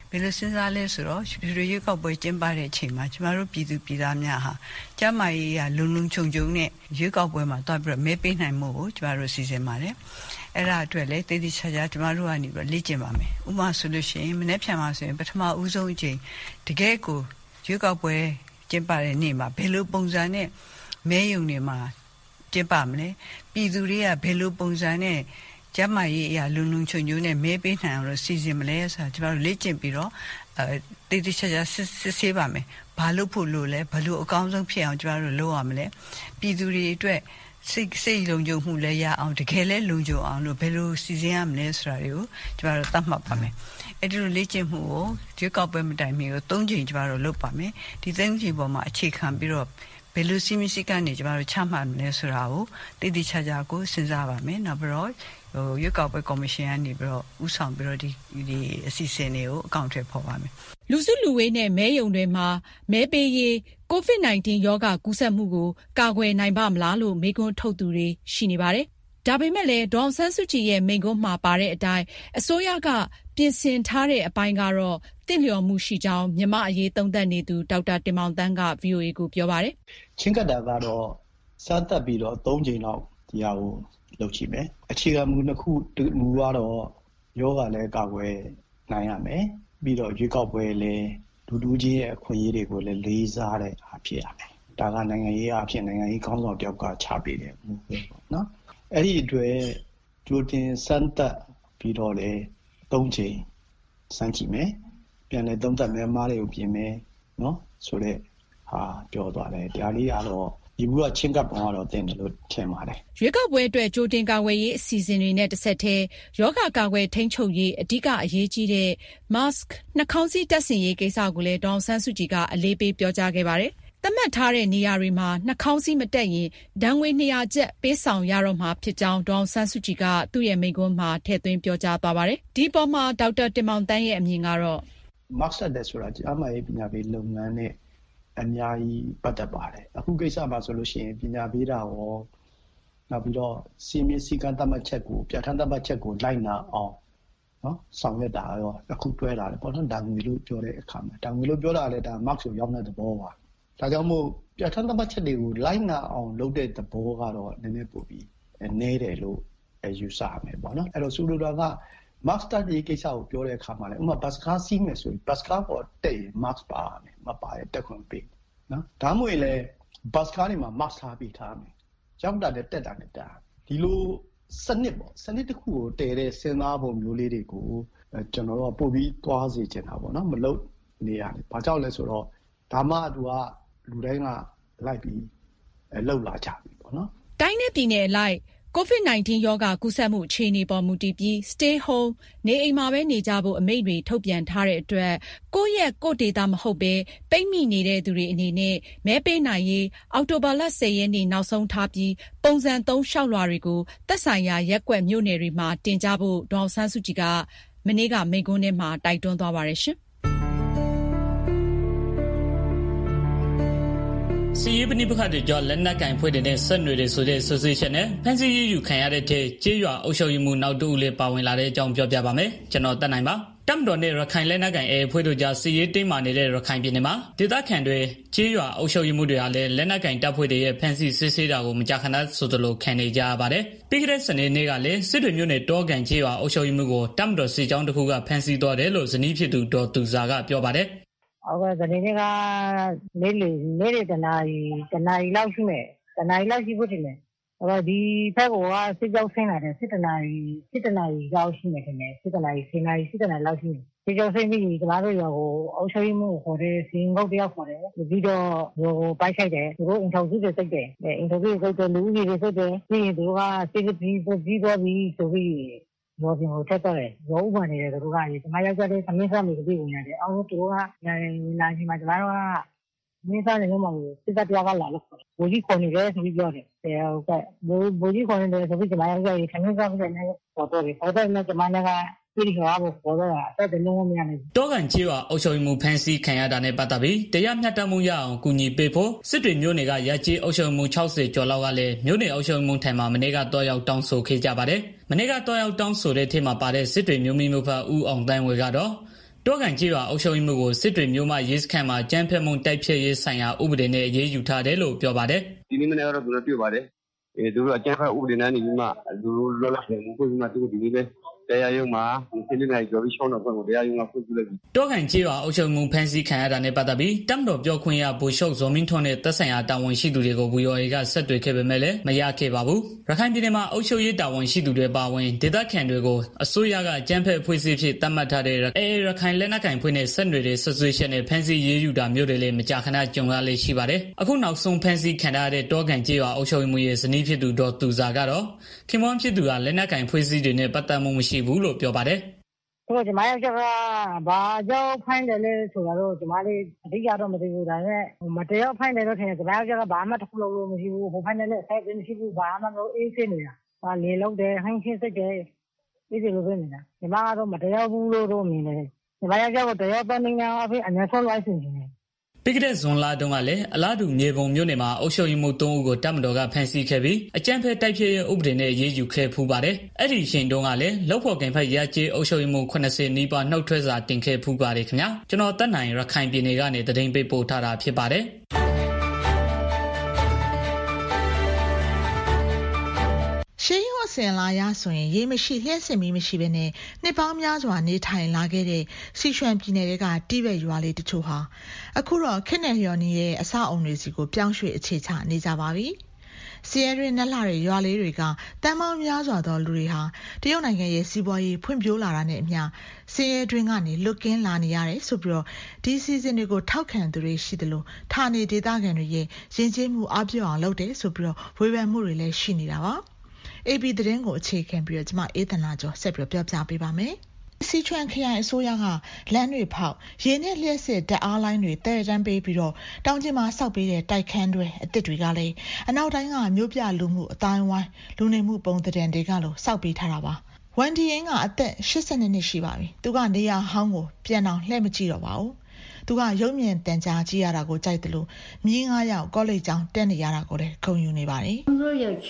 ဘယ်လိုစဉ်းစားလဲဆိုတော့ရွေးကောက်ပွဲကျင်းပတဲ့အချိန်မှာကျမတို့ပြည်သူပြည်သားများဟာကျမကြီးကလုံလုံခြုံခြုံနဲ့ရွေးကောက်ပွဲမှာတွားပြီးတော့မဲပေးနိုင်မှုကိုကျမတို့စီစဉ်ပါတယ်အဲ့ဒါအတွက်လည်းတည်တည်ချာချာကျမတို့ကနေပြီးလေ့ကျင့်ပါမယ်ဥပမာဆိုလို့ရှိရင်မနေ့ဖြန်မှာဆိုရင်ပထမဦးဆုံးအချိန်တကယ်ကိုရွေးကောက်ပွဲကျင်းပတဲ့နေ့မှာဘယ်လိုပုံစံနဲ့မဲယုံတွေမှာကျင်းပမလဲပြည်သူတွေကဘယ်လိုပုံစံနဲ့ကျမကြီးအရာလုံလုံခြုံခြုံနဲ့မဲပေးနိုင်အောင်လို့စီစဉ်မလဲဆိုတာကျမတို့လေ့ကျင့်ပြီးတော့အဲတည်တည်ချာချာစစ်ဆေးပါမယ်ဘာလို့ဖို့လို့လဲဘာလို့အကောင်းဆုံးဖြစ်အောင်ကျမတို့လုပ်ရမလဲပြည်သူတွေအတွက်စိတ်စိတ်လုံခြုံမှုလည်းရအောင်တကယ်လည်းလုံခြုံအောင်လို့ဘယ်လိုစီစဉ်ရမလဲဆိုတာတွေကိုကျမတို့သတ်မှတ်ပါမယ်အဲ့ဒီလိုလေ့ကျင့်မှုကိုရွေးကောက်ပွဲမတိုင်မီကို၃ချိန်ကျမတို့လုပ်ပါမယ်ဒီ၃ချိန်ပေါ်မှာအခြေခံပြီးတော့ဘယ်လိုစီမီစီကနေကျမတို့ချမှတ်မလဲဆိုတာကိုတည်တည်ချာချာကိုစဉ်းစားပါမယ်နောက်ပြီးတော့ဟိုရွေးကောက်ပွဲကော်မရှင်ကနေပြီးတော့ဥဆောင်ပြီးတော့ဒီဒီအစီအစဉ်တွေကိုအကောင့်ထဲပေါ်ပါမယ်လူစုလူဝေးနဲ့မဲယုံတွေမှာမဲပေးရေး ကိုဗစ် ၁၉ ရောဂါကူးစက်မှုကိုကာကွယ်နိုင်ပါမလားလို့မေးခွန်းထုတ်သူတွေရှိနေပါတယ်။ဒါပေမဲ့လည်းဒေါ်အောင်ဆန်းစုကြည်ရဲ့မိန့်ခွန်းမှာပါတဲ့အတိုင်းအစိုးရကပြင်ဆင်ထားတဲ့အပိုင်းကတော့တင့်လျော်မှုရှိကြောင်းမြန်မာအရေးသုံးသပ်နေသူဒေါက်တာတင်မောင်သန်းက ဗွီအိုအေ ကိုပြောပါတယ်။ချင်းကတာကတော့စသက်ပြီးတော့၃ချိန်လောက်ဒီဟာကိုလုပ်ကြည့်မယ်။အခြေခံမူနှစ်ခုမူကတော့ယောဂလည်းကာကွယ်နိုင်ရမယ်။ပြီးတော့ရွေးကောက်ပွဲလည်းဒူဒူးကြီးရဲ့အခွင့်အရေးတွေကိုလည်းလေးစားတဲ့အားဖြစ်ရမယ်။ဒါကနိုင်ငံရေးအဖြစ်နိုင်ငံရေးခေါင်းဆောင်တယောက်ကချပေးတယ်မူပဲပေါ့နော်။အဲ့ဒီအတွက်ကြိုတင်စမ်းသပ်ပြီးတော့လည်း၃ချိန်စမ်းကြည့်မယ်။ပြန်လည်းသုံးသပ်မယ်မားတွေကိုပြင်မယ်နော်ဆိုတော့ဟာပြောသွားတယ်။ဒါလေးကတော့ဒီဘူးကချင်းကပ်ပေါ်တော့တင်တယ်လို့ထင်ပါတယ်ရွေးကောက်ပွဲအတွက်ကြိုတင်ကာကွယ်ရေးအစီအစဉ်တွေနဲ့တစ်ဆက်တည်းယောဂကာကွယ်ထိန်းချုပ်ရေးအဓိကအရေးကြီးတဲ့ mask နှာခေါင်းစည်းတပ်ဆင်ရေးကိစ္စကိုလည်းဒေါ်အောင်ဆန်းစုကြည်ကအလေးပေးပြောကြားခဲ့ပါတယ်သတ်မှတ်ထားတဲ့နေရာတွေမှာနှာခေါင်းစည်းမတပ်ရင်ဒဏ်ငွေနှစ်ရာကျပ်ပေးဆောင်ရတော့မှာဖြစ်ကြောင်းဒေါ်အောင်ဆန်းစုကြည်ကသူ့ရဲ့မိန့်ခွန်းမှာထည့်သွင်းပြောကြားသွားပါတယ်ဒီပေါ်မှာဒေါက်တာတင်မောင်သန်းရဲ့အမြင်ကတော့ mask တပ်ဆိုတာကျန်းမာရေးပညာပေးလုပ်ငန်းနဲ့အများကြီးပတ်သက်ပါတယ်အခုကိစ္စမှာဆိုလို့ရှိရင်ပညာပေးတာရောနောက်ပြီးတော့စီမင်းစည်းကမ်းသတ်မှတ်ချက်ကိုပြဋ္ဌာန်းသတ်မှတ်ချက်ကိုလိုက်နာအောင်နော်ဆောင်ရွက်တာရောအခုတွဲလာတယ်ပေါ့နော်ဒါငွေလို့ပြောတဲ့အခါမှာဒါငွေလို့ပြောတာလည်းဒါ mark ကိုရောက်တဲ့သဘောပါဒါကြောင့်မို့ပြဋ္ဌာန်းသတ်မှတ်ချက်တွေကိုလိုက်နာအောင်လုပ်တဲ့သဘောကတော့နည်းနည်းပိုပြီးနည်းတယ်လို့ယူဆရမယ်ပေါ့နော်အဲ့တော့ဆိုလိုတာက mark တက်ရေးကိစ္စကိုပြောတဲ့အခါမှာလည်းဥပမာ bus car စီးမယ်ဆိုရင် bus car ပေါ်တက်ရင် mark ပါမယ်မပါရင်တက်ခွင့်ပေးနော်ဒါမှမဟုတ်လေ bus car တွေမှာ mark ထားပေးထားမယ်ရောက်တာနဲ့တက်တာနဲ့တာဒီလိုစနစ်ပေါ့စနစ်တစ်ခုကိုတည်တဲ့စဉ်းစားပုံမျိုးလေးတွေကိုကျွန်တော်တို့ပို့ပြီးသွားစေချင်တာပေါ့နော်မလုပ်နေရတယ်ဘာကြောင့်လဲဆိုတော့ဒါမှသူကလူတိုင်းကလိုက်ပြီးလှုပ်လာကြပြီပေါ့နော်တိုင်းနဲ့ပြည်နယ်လိုက်ကိုဗစ် ၁၉ ရောဂါကူးစက်မှုအခြေအနေပေါ်မူတည်ပြီး stay home နေအိမ်မှာပဲနေကြဖို့အမိန့်တွေထုတ်ပြန်ထားတဲ့အတွက်ကိုယ့်ရဲ့ကိုယ့်ဒေသမဟုတ်ပဲပိတ်မိနေတဲ့သူတွေအနေနဲ့မဲပေးနိုင်ရေးအောက်တိုဘာလ၁၀ရက်နေ့နောက်ဆုံးထားပြီးပုံစံသုံးလျှောက်လွှာတွေကိုသက်ဆိုင်ရာရက်ကွက်မြို့နယ်တွေမှာတင်ကြဖို့ဒေါ်အောင်ဆန်းစုကြည်ကမနေ့ကမိန့်ခွန်းထဲမှာတိုက်တွန်းသွားပါတယ်ရှင်စီရေးပဏိပခတ်တွေကြောင့်လက်နက်ကင်ဖွဲ့တဲ့ဆက်နွယ်တွေဆိုတဲ့ဆွဆွေးချက်နဲ့ဖန်စီရယူခံရတဲ့တဲ့ကျေးရွာအုပ်ချုပ်ရေးမှုနောက်တူလေးပါဝင်လာတဲ့အကြောင်းပြောပြပါမယ်ကျွန်တော်တက်နိုင်ပါတမ်တော်နဲ့ရခိုင်လက်နက်ကင်အဲဖွဲ့တို့ကြားစီရေးတင်းမာနေတဲ့ရခိုင်ပြည်နယ်မှာဒေသခံတွေကျေးရွာအုပ်ချုပ်ရေးမှုတွေဟာလည်းလက်နက်ကင်တပ်ဖွဲ့တွေရဲ့ဖန်စီစစ်ဆေးတာကိုမကြာခဏဆိုသလိုခံနေကြရပါတယ်ပြီးခဲ့တဲ့စနေနေ့ကလည်းစစ်တွေမျိုးနဲ့တောကန်ကျေးရွာအုပ်ချုပ်ရေးမှုကိုတမ်တော်စီကြောင်းတစ်ခုကဖန်စီသွားတယ်လို့ဇနီးဖြစ်သူဒေါ်သူစာကပြောပါတယ်ဟုတ်ကဲ့ဒီနေ့ကလေးလေးလေးလေးတနာရီတနာရီလောက်ရှိမယ်တနာရီလောက်ရှိဖို့တင်တယ်အဲ့တော့ဒီဘက်ကစစ်ကြောင်းဆင်းလာတယ်စစ်တနာရီစစ်တနာရီလောက်ရှိမယ်တင်တယ်စစ်တနာရီဆင်းနာရီစစ်တနာရီလောက်ရှိမယ်စစ်ကြောင်းဆင်းပြီးကျမတို့ရောဟိုအုပ်ချုပ်ရေးမှုခေါ်တဲ့စင်ကုတ်တယောက်ခေါ်တယ်ပြီးတော့ဟိုပိုက်ဆိုင်တယ်သူတို့အင်ထောက်စုတွေစိတ်တယ်အင်ထောက်စုတွေစိတ်တယ်လူကြီးတွေစိတ်တယ်ပြီးရင်သူကစစ်ပြီးပြီးတော့ပြီးဆိုပြီးရောပြင်ကိုထက်တော့တယ်ရောဥပမာနေတယ်သူတို့ကဒီမှာရောက်ကြတဲ့သမင်းစားမျိုးတွေဝင်ရတယ်အော်သူတို့ကလာချိန်မှာကျမတို့ကမင်းစားနေမှာစစ်တပ်ပြောက်ကလာလို့ဘူကြီးခေါ်နေတယ်ဆိုပြီးပြောတယ်ဟုတ်ကဲ့ဘူကြီးခေါ်နေတယ်ဆိုပြီးကျမရောက်ကြရင်သမင်းစားမျိုးတွေပေါ်တော့တယ်ပေါ်တော့လည်းကျမလည်းကပြည်ရွာကိုပေါ်တော့တာအဲ့ဒါလုံးဝမရနိုင်ဘူးတောကန်ကျေးရွာအုပ်ချုပ်ရေးမှုဖန်စီခံရတာနဲ့ပတ်သက်ပြီးတရားမျှတမှုရအောင်ကူညီပေးဖို့စစ်တွေမျိုးတွေကရကြေးအုပ်ချုပ်မှု၆၀ကျော်လောက်ကလည်းမျိုးနယ်အုပ်ချုပ်မှုထံမှာမနေ့ကတော့ရောက်တောင်းဆိုခဲ့ကြပါတယ်မနေ့ကတော့ရောက်တောင်းဆိုတဲ့ထဲမှာပါတဲ့စစ်တွေမျိုးမျိုးမျိုးဖတ်ဦးအောင်တန်းဝေကတော့တောကန်ကြီးရွာအုပ်ချုပ်ရေးမှုကိုစစ်တွေမျိုးမှရေးစခန်းမှာကြမ်းဖက်မှုတိုက်ဖျက်ရေးဆိုင်ရာဥပဒေနဲ့အရေးယူထားတယ်လို့ပြောပါတယ်ဒီနေ့မနေ့ကတော့သူတို့တွေ့ပါတယ်အဲသူတို့အကြမ်းဖက်ဥပဒေနဲ့နေပြီးမှသူတို့လွတ်လပ်တယ်မှုကိုပြီးမှသူတို့ဒီနေ့ပဲတရားရုံးမှာဒီနေ့နိုင်ကြော်ပြီးရှောင်းတော့ဘက်ကိုတရားရုံးကဖွင့်ပြလိုက်ပြီတောကန်ကြီးရွာအုပ်ချုပ်မှုဖမ်းဆီးခံရတာနဲ့ပတ်သက်ပြီးတမ်တော်ပြောခွင့်ရဘူရှုပ်ဇော်မင်းထွန်းနဲ့သက်ဆိုင်ရာတာဝန်ရှိသူတွေကို ဗီအိုအေ ကဆက်သွယ်ခဲ့ပေမဲ့လည်းမရခဲ့ပါဘူးရခိုင်ပြည်နယ်မှာအုပ်ချုပ်ရေးတာဝန်ရှိသူတွေပါဝင်ဒေသခံတွေကိုအစိုးရကအကြမ်းဖက်အဖွဲ့အစည်းဖြစ်သတ်မှတ်ထားတဲ့အေအေရခိုင်လက်နက်ကိုင်ဖွဲ့နဲ့ဆက်နွယ်တဲ့ဆွဆွေးချက်နဲ့ဖမ်းဆီးရေးယူတာမျိုးတွေလည်းမကြာခဏကြုံရလေရှိပါတယ်အခုနောက်ဆုံးဖမ်းဆီးခံရတဲ့တောကန်ကြီးရွာအုပ်ချုပ်မှုရဲ့ဇနီးဖြစ်သူဒေါ်သူစာကတော့ခင်ဗျားဖြစ်သူကလက်နက်ကိုင်ဖွဲ့စည်းတွေနဲ့ပတ်သက်မှုမရှိဘူးလို့ပြောပါတယ်ဆိုတော့ဒီမှာယောက်ျားကဘာကြောင့်ဖိုင်းတယ်လဲဆိုတာတော့ဒီမှာလေးအဓိကတော့မသိဘူးဒါနဲ့မတရားဖိုင်းတယ်လို့ထင်တယ်ဒီမှာယောက်ျားကဘာမှတစ်ခုလုံးလို့မရှိဘူးဟိုဖိုင်းတယ်လည်းဆက်မရှိဘူးဘာမှမလုပ်အေးဆေးနေတာဟာလေလုံးတယ်ဟင်းချင်းစိတ်တယ်ဒီလိုလိုပဲနေတာဒီမှာကတော့မတရားဘူးလို့တော့မြင်တယ်ဒီမှာယောက်ျားကတရားပန်းနေအောင်အဖေအများဆုံးလိုက်နေတယ်ပြီးခဲ့တဲ့ဇွန်လတုန်းကလည်းအလားတူမြေပုံမြို့နယ်မှာအုပ်ချုပ်ရေးမှူးသုံးဦးကိုတပ်မတော်ကဖမ်းဆီးခဲ့ပြီးအကြမ်းဖက်တိုက်ဖျက်ရေးဥပဒေနဲ့ရေးယူခဲ့ဖူးပါတယ်။အဲ့ဒီချိန်တုန်းကလည်းလောက်ဖို့ကင်ဖက်ရကြေးအုပ်ချုပ်ရေးမှူးခုနှစ်ဆယ်နီးပါးနှုတ်ထွက်စာတင်ခဲ့ဖူးပါတယ်ခင်ဗျာ။ကျွန်တော်တက်နိုင်ရခိုင်ပြည်နယ်ကနေသတင်းပေးပို့ထားတာဖြစ်ပါတယ်။ရှေးရိုးအစဉ်လာရဆိုရင်ရေမရှိလျှက်စင်မီမရှိဘဲနဲ့နှစ်ပေါင်းများစွာနေထိုင်လာခဲ့တဲ့စီရွှမ်ပြည်နယ်ကတိဘက်ရွာလေးတချို့ဟာအခုတော့ခက်နယ်လျော်နေရဲ့အဆောက်အုံတွေစီကိုပြောင်းရွှေ့အခြေချနေကြပါပြီ။စီရဲတွေနဲ့လှတဲ့ရွာလေးတွေကတန်ပေါင်းများစွာသောလူတွေဟာတရုတ်နိုင်ငံရဲ့စီးပွားရေးဖွံ့ဖြိုးလာတာနဲ့အမျှစီရဲတွင်းကနေလွတ်ကင်းလာနေရတယ်ဆိုပြီးတော့ဒီစီဇန်တွေကိုထောက်ခံသူတွေရှိတယ်လို့ဌာနေဒေသခံတွေရဲ့ယဉ်ကျေးမှုအပြည့်အောင်လုပ်တယ်ဆိုပြီးတော့ဝေဖန်မှုတွေလည်းရှိနေတာပါ။အေပီ သတင်းကိုအခြေခံပြီးတော့ကျွန်မအေးသနာကျော်ဆက်ပြီးပြောပြပေးပါမယ်။စီချွမ်ခရိုင်အစိုးရကလမ်းတွေဖောက်ရေနဲ့လျှက်စစ်ဓာတ်အားလိုင်းတွေတည်တန်းပေးပြီးတော့တောင်ကျမှာဆောက်ပေးတဲ့တိုက်ခန်းတွေအစ်စ်တွေကလည်းအနောက်တိုင်းကမြို့ပြလူမှုအတိုင်းဝိုင်းလူနေမှုပုံသဏ္ဍာန်တွေကလို့ဆောက်ပေးထားတာပါ။ဝန်ဒီယင်းကအသက်၈၂နှစ်ရှိပါပြီ။သူကနေရာဟောင်းကိုပြန်အောင်လှည့်မကြည့်တော့ပါဘူး။သူကရုပ်မြင်တန်ကြားကြည့်ရတာကိုကြိုက်တယ်လို့မြင်းငါးယောက်ကောလိပ်ကျောင်းတက်နေရတာကိုလည်းဂုဏ်ယူနေပါတယ်။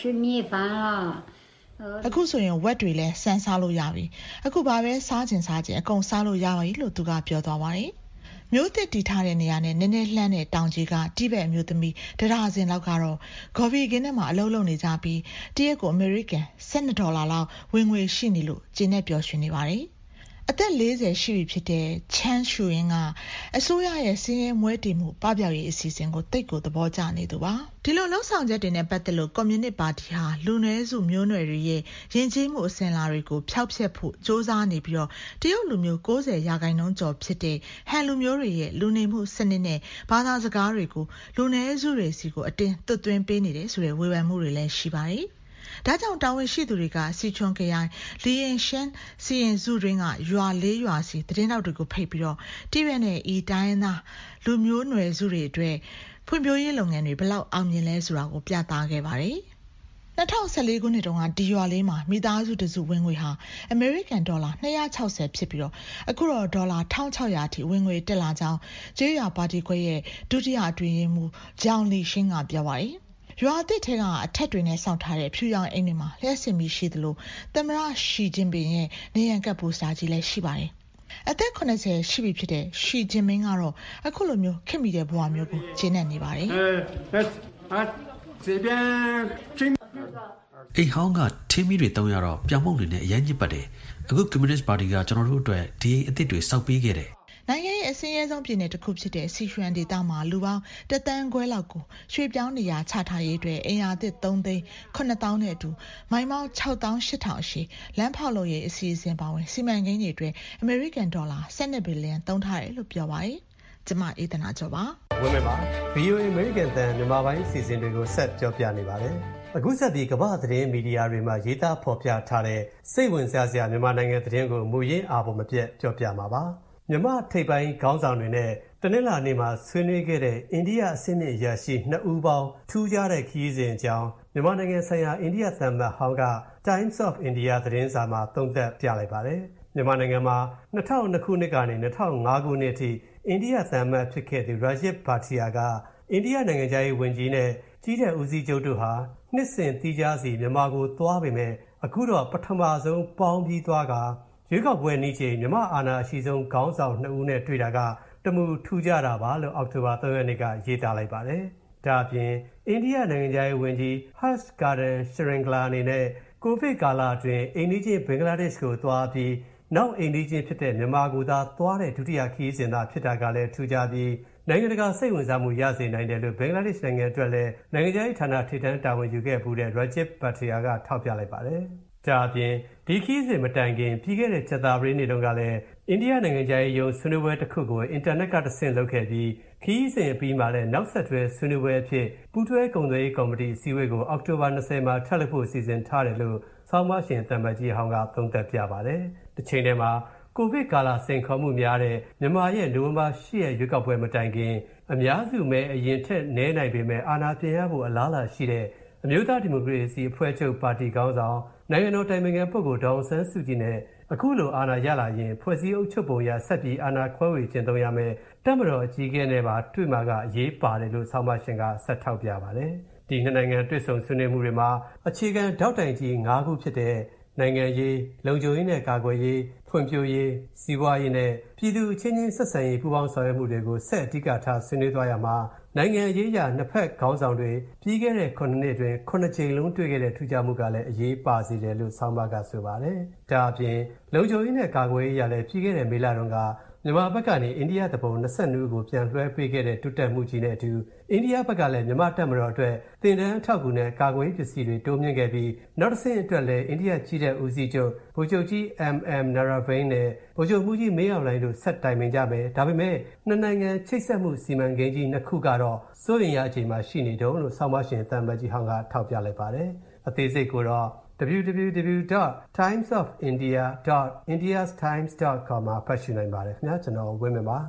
အခုဆိုရင်ဝက်တွေလည်းစမ်းစားလို့ရပြီအခုဘာပဲစားကျင်စားကျင်အကုန်စားလို့ရပါပြီလို့သူကပြောသွားပါတယ်မျိုးသစ်တီထားတဲ့နေရာနဲ့နည်းနည်းလှမ်းတဲ့တောင်ကြီးကတိဘက်အမျိုးသမီးဒရာစင်လောက်ကတော့ဂေါ်ဖီကင်းထဲမှာအလုပ်လုပ်နေကြပြီးတရက်ကိုအမေရိကန်၁၂ဒေါ်လာလောက်ဝင်ငွေရှိနေလို့ကျင်းနဲ့ပျော်ရွှင်နေပါတယ်အသက်၄၀ရှိပြီဖြစ်တဲ့ချမ်းရှူရင်ကအစိုးရရဲ့စီးရဲမွဲတေမှုပပျောက်ရေးအစီအစဉ်ကိုတိတ်ကိုသဘောကျနေသူပါဒီလိုလှုပ်ဆောင်ချက်တွေနဲ့ပတ်သက်လို့ကွန်မြူနစ်ပါတီဟာလူနည်းစုမျိုးနွယ်တွေရဲ့ယဉ်ကျေးမှုအစဉ်အလာတွေကိုဖျောက်ဖျက်ဖို့စ조사နေပြီးတော့တရုတ်လူမျိုး၉၀ရာခိုင်နှုန်းကျော်ဖြစ်တဲ့ဟန်လူမျိုးတွေရဲ့လူနေမှုစနစ်နဲ့ဘာသာစကားတွေကိုလူနည်းစုတွေစီကိုအတင်းသွတ်သွင်းပေးနေတယ်ဆိုတဲ့ဝေဖန်မှုတွေလည်းရှိပါတယ်ဒါကြောင့်တာဝန်ရှိသူတွေကစီချွန်ခရိုင်လီယင်ရှန်စီရင်စုရင်းကရွာလေးရွာစီသတင်းတောက်တွေကိုဖိတ်ပြီးတော့တိရက်နဲ့ဤတိုင်းသားလူမျိုးနွယ်စုတွေအတွက်ဖွံ့ဖြိုးရေးလုပ်ငန်းတွေဘလောက်အောင်မြင်လဲဆိုတာကိုပြသခဲ့ပါတယ်။၂၀၁၄ခုနှစ်တုန်းကဒီရွာလေးမှာမိသားစုတစုဝင်ငွေဟာအမေရိကန်ဒေါ်လာ၂၆၀ဖြစ်ပြီးတော့အခုတော့ဒေါ်လာ၁၆၀၀အထိဝင်ငွေတက်လာကြောင်းကျေးရွာပါတီခွဲရဲ့ဒုတိယအတွင်းရေးမှူးဂျောင်လီရှင်းကပြောပါတယ်။ရွာအသစ်ထဲကအထက်တွေနဲ့စောင့်ထားတဲ့ဖြူရောင်အိမ်တွေမှာလျှက်စင်ပြီးရှိသလိုသမရရှီဂျင်ပင်ရဲ့နေရန်ကပ်ပိုစတာကြီးလည်းရှိပါတယ်။အသက်၇၀ရှိပြီဖြစ်တဲ့ရှီဂျင်မင်းကတော့အခုလိုမျိုးခက်မိတဲ့ဘဝမျိုးကိုကျင်းနေနေပါတယ်။အိမ်ဟောင်းကထင်းမီတွေတောင်းရတော့ပြောင်မုံတွေနဲ့အရင်ညစ်ပတ်တယ်။အခုကွန်မြူနစ်ပါတီကကျွန်တော်တို့အတွက်ဒီအသစ်တွေစောက်ပေးခဲ့တယ်နိုင်ငံရဲ့အစင်းရဲဆုံးပြည်နယ်တစ်ခုဖြစ်တဲ့စီရွှမ်ဒေသမှာလူပေါင်းတသန်းခွဲလောက်ကိုရွှေ့ပြောင်းနေရာချထားရေးအတွက်အင်အားသစ်သုံးသိန်းခုနှစ်သောင်းနဲ့အတူမိုင်ပေါင်းခြောက်သောင်းရှစ်ထောင်ရှိလမ်းဖောက်လုပ်ရေးအစီအစဉ်ပါဝင်စီမံကိန်းတွေအတွက်အမေရိကန်ဒေါ်လာ၁၂ဘီလီယံသုံးထားတယ်လို့ပြောပါတယ်။ကျမအေးသနာကျော်ပါ။ဝင်မယ်ပါ။ ဗီအိုအေ American တန်မြန်မာပိုင်းအစီအစဉ်တွေကိုဆက်ပြောပြနေပါတယ်။အခုဆက်ပြီးကမ္ဘာသတင်းမီဒီယာတွေမှာရေးသားဖော်ပြထားတဲ့စိတ်ဝင်စားစရာမြန်မာနိုင်ငံသတင်းကိုမူရင်းအားပေါ်မပြတ်ပြောပြမှာပါ။မြန်မာထိပ်ပိုင်းခေါင်းဆောင်တွေနဲ့တနင်္လာနေ့မှာဆွေးနွေးခဲ့တဲ့အိန္ဒိယအဆင့်မြင့်အရာရှိနှစ်ဦးပေါင်းထူးခြားတဲ့ခရီးစဉ်အကြောင်းမြန်မာနိုင်ငံဆိုင်ရာအိန္ဒိယသံမတ်ဟောင်းက Times of India သတင်းစာမှာသုံးသပ်ပြလိုက်ပါတယ်။မြန်မာနိုင်ငံမှာ၂၀၀၂ခုနှစ်ကနေ၂၀၀၅ခုနှစ်အထိအိန္ဒိယသံမတ်ဖြစ်ခဲ့သူ Rajat Bhatia ကအိန္ဒိယနိုင်ငံခြားရေးဝန်ကြီးနဲ့ကြီးတဲ့ဦးစီးချုပ်တို့ဟာနှစ်စဉ်သီးခြားစီမြန်မာကိုသွားပေမဲ့အခုတော့ပထမဆုံးပေါင်းပြီးသွားကရွေးကောက်ပွဲနေ့ချိန်မြန်မာအာဏာအရှိဆုံးခေါင်းဆောင်နှစ်ဦးနဲ့တွေ့တာကတမူထူးကြတာပါလို့အောက်တိုဘာသုံးရက်နေ့ကရေးသားလိုက်ပါတယ်။ဒါအပြင်အိန္ဒိယနိုင်ငံခြားရေးဝန်ကြီး Harsh Vardhan Shringla အနေနဲ့ကိုဗစ်ကာလအတွင်းအိန္ဒိချင်းဘင်္ဂလားဒေ့ရှ်ကိုသွားပြီးနောက်အိန္ဒိချင်းဖြစ်တဲ့မြန်မာကိုသာသွားတဲ့ဒုတိယခရီးစဉ်သာဖြစ်တာကလည်းထူးခြားပြီးနိုင်ငံတကာစိတ်ဝင်စားမှုရစေနိုင်တယ်လို့ဘင်္ဂလားဒေ့ရှ်နိုင်ငံအတွက်လည်းနိုင်ငံခြားရေးဌာနထိပ်တန်းတာဝန်ယူခဲ့မှုတဲ့ Rajat Bhatia ကထောက်ပြလိုက်ပါတယ်။ဒါအပြင်ဒီခရီးစဉ်မတိုင်ခင်ပြီးခဲ့တဲ့ချက်သားပရိနေ့တုန်းကလည်းအိန္ဒိယနိုင်ငံခြားရေးယုံဆွေးနွေးပွဲတစ်ခုကိုအင်တာနက်ကတဆင့်လုပ်ခဲ့ပြီးခရီးစဉ်အပြီးမှာလည်းနောက်ဆက်တွဲဆွေးနွေးပွဲအဖြစ်ပူးတွဲကုန်သွယ်ရေးကော်မတီအစည်းအဝေးကိုအောက်တိုဘာ၂၀မှာထပ်လုပ်ဖို့စီစဉ်ထားတယ်လို့ဆောင်းပါရှင်တမ္ပကြီးဟောင်းကသုံးသပ်ပြပါတယ်။တစ်ချိန်တည်းမှာကိုဗစ်ကာလစိန်ခေါ်မှုများတဲ့မြန်မာရဲ့နိုဝင်ဘာ၈ရက်ရွေးကောက်ပွဲမတိုင်ခင်အများစုမဲအရင်ထက်နည်းနိုင်ပေမဲ့အာဏာပြန်ရဖို့အလားအလာရှိတဲ့အမျိုးသားဒီမိုကရေစီအဖွဲ့ချုပ်ပါတီခေါင်းဆောင်နိုင်ငံတော်တိုင်ပင်ခံပုဂ္ဂိုလ်ဒေါအောင်ဆန်းစုကြည်နဲ့အခုလိုအာဏာရလာရင်ဖွဲ့စည်းအုပ်ချုပ်ပုံရဆက်ပြီးအာဏာခွဲဝေကျင့်သုံးရမယ်တပ်မတော်အကြီးအကဲနဲ့ပါတွေ့မှာကအရေးပါတယ်လို့ဆောင်းပါရှင်ကဆက်ထောက်ပြပါတယ်။ဒီနှစ်နိုင်ငံတွေ့ဆုံဆွေးနွေးမှုတွေမှာအခြေခံထောက်တိုင်ကြီး၅ခုဖြစ်တဲ့နိုင်ငံရေးလုံခြုံရေးနဲ့ကာကွယ်ရေးဖွံ့ဖြိုးရေးစီးပွားရေးနဲ့ပြည်သူအချင်းချင်းဆက်ဆံရေးပူးပေါင်းဆောင်ရွက်မှုတွေကိုဆက်အဓိကထားဆွေးနွေးသွားရမှာနိုင်ငံရေးရာနှစ်ဖက်ခေါင်းဆောင်တွေပြီးခဲ့တဲ့ခုနှစ်အတွင်းခုနှစ်ကြိမ်လုံးတွေ့ခဲ့တဲ့ထူးခြားမှုကလည်းအရေးပါစေတယ်လို့ဆောင်းပါးကဆိုပါတယ်။ဒါအပြင်လုံခြုံရေးနဲ့ကာကွယ်ရေးရာလည်းပြီးခဲ့တဲ့မေလတုန်းကမြန်မာဘက်ကနေအိန္ဒိယတပုံ၂၂ဦးကိုပြန်လွှဲပေးခဲ့တဲ့တုတက်မှုကြီးနဲ့အတူအိန္ဒိယဘက်ကလည်းမြန်မာတပ်မတော်အတွက်တင်တန်းအထောက်အကူနဲ့ကာကွယ်ပစ္စည်းတွေတိုးမြင့်ခဲ့ပြီးနောက်တစ်ဆင့်အတွက်လည်းအိန္ဒိယကြီးတဲ့ဦးစီးချုပ်ဗိုလ်ချုပ်ကြီး M M Naravane နဲ့ဗိုလ်ချုပ်မှုကြီးမင်းအောင်လှိုင်တို့ဆက်တိုင်ပင်ကြမယ်ဒါပေမဲ့နှစ်နိုင်ငံချိတ်ဆက်မှုစီမံကိန်းကြီးနှစ်ခုကတော့စိုးရိမ်ရအချိန်မှာရှိနေတုံးလို့ဆောင်းပါရှင်တန်မကြီးဟောင်းကထောက်ပြလိုက်ပါတယ်အသေးစိတ်ကိုတော့ double-u double-u double-u dot times of india dot indias times dot com မှာဖတ်ရှုနိုင်ပါတယ်ခင်ဗျာကျွန်တော်ဝင်းမြပါ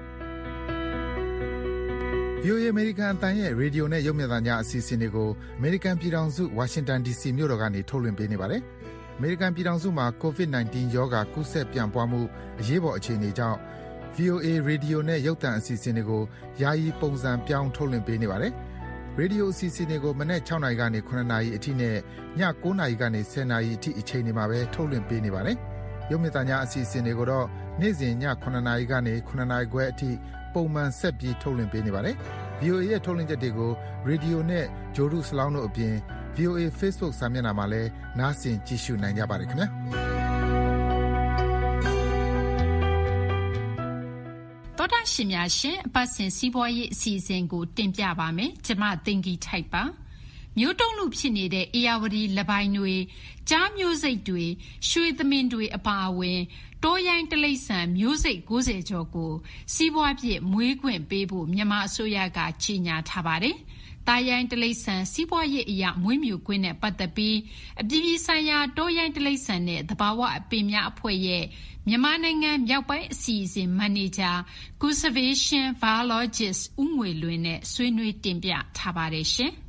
ဗီအိုအေ American အသံရဲ့ရေဒီယိုနဲ့ရုပ်မြင်သံကြားအစီအစဉ်တွေကို American ပြည်ထောင်စု Washington ဒီ စီ မြို့တော်ကနေထုတ်လွှင့်ပေးနေပါတယ်။ American ပြည်ထောင်စုမှာ ကိုဗစ်၁၉ ရောဂါကူးစက်ပြန့်ပွားမှုအရေးပေါ်အခြေအနေကြောင့် ဗီအိုအေ ရေဒီယိုနဲ့ရုပ်သံအစီအစဉ်တွေကိုယာယီပုံစံပြောင်းထုတ်လွှင့်ပေးနေပါတယ်။ ရေဒီယိုအစီအစဉ်တွေကိုမနက်၆နာရီကနေ၇နာရီအထိနဲ့ည၉နာရီကနေ၁၀နာရီအထိအချိန်တွေမှာပဲထုတ်လွှင့်ပေးနေပါတယ်။ရုပ်မြင်သံကြားအစီအစဉ်တွေကိုတော့နေ့စဉ်ည၇နာရီကနေ၇နာရီခွဲအထိပုံမှန်ဆက်ပြီးထုတ်လွှင့်ပေးနေပါတယ်။ ဗီအိုအေရဲ့ထုတ်လွှင့်ချက်တွေကိုရေဒီယိုနဲ့ဂျိုဒူးစလောင်းတို့အပြင် ဗီအိုအေ Facebook စာမျက်နှာမှာလည်းနားဆင်ကြည့်ရှုနိုင်ကြပါတယ်ခင်ဗျာ။တော်တာရှင်များရှင်အပတ်စဉ်စီးပွားရေးအစီအစဉ်ကိုတင်ပြပါမယ်။ကျွန်မတင်ကြီးထိုက်ပါ။မျိုးတုံးလူဖြစ်နေတဲ့အေယာဝတီလပိုင်းတွေကြားမျိုးစိတ်တွေရွှေသမင်တွေအပါအဝင်တိုးရိုင်းတလိပ်ဆန်မျိုးစိတ်၉၀ကျော်ကိုစီးပွားဖြစ်မွေးခွင့်ပေးဖို့မြန်မာအစိုးရကကြေညာထားပါတယ်။တာရိုင်းတလိပ်ဆန်စီးပွားရေးအရာမွေးမြူခွင့်နဲ့ပတ်သက်ပြီးအပြည်ပြည်ဆိုင်ရာတိုးရိုင်းတလိပ်ဆန်နဲ့သဘာဝအပင်များအဖွဲ့ရဲ့မြန်မာနိုင်ငံမြောက်ပိုင်းအစီအစဉ်မန်နေဂျာ Conservation Biologist ဦးငွေလွင်နဲ့ဆွေးနွေးတင်ပြထားပါတယ်ရှင်။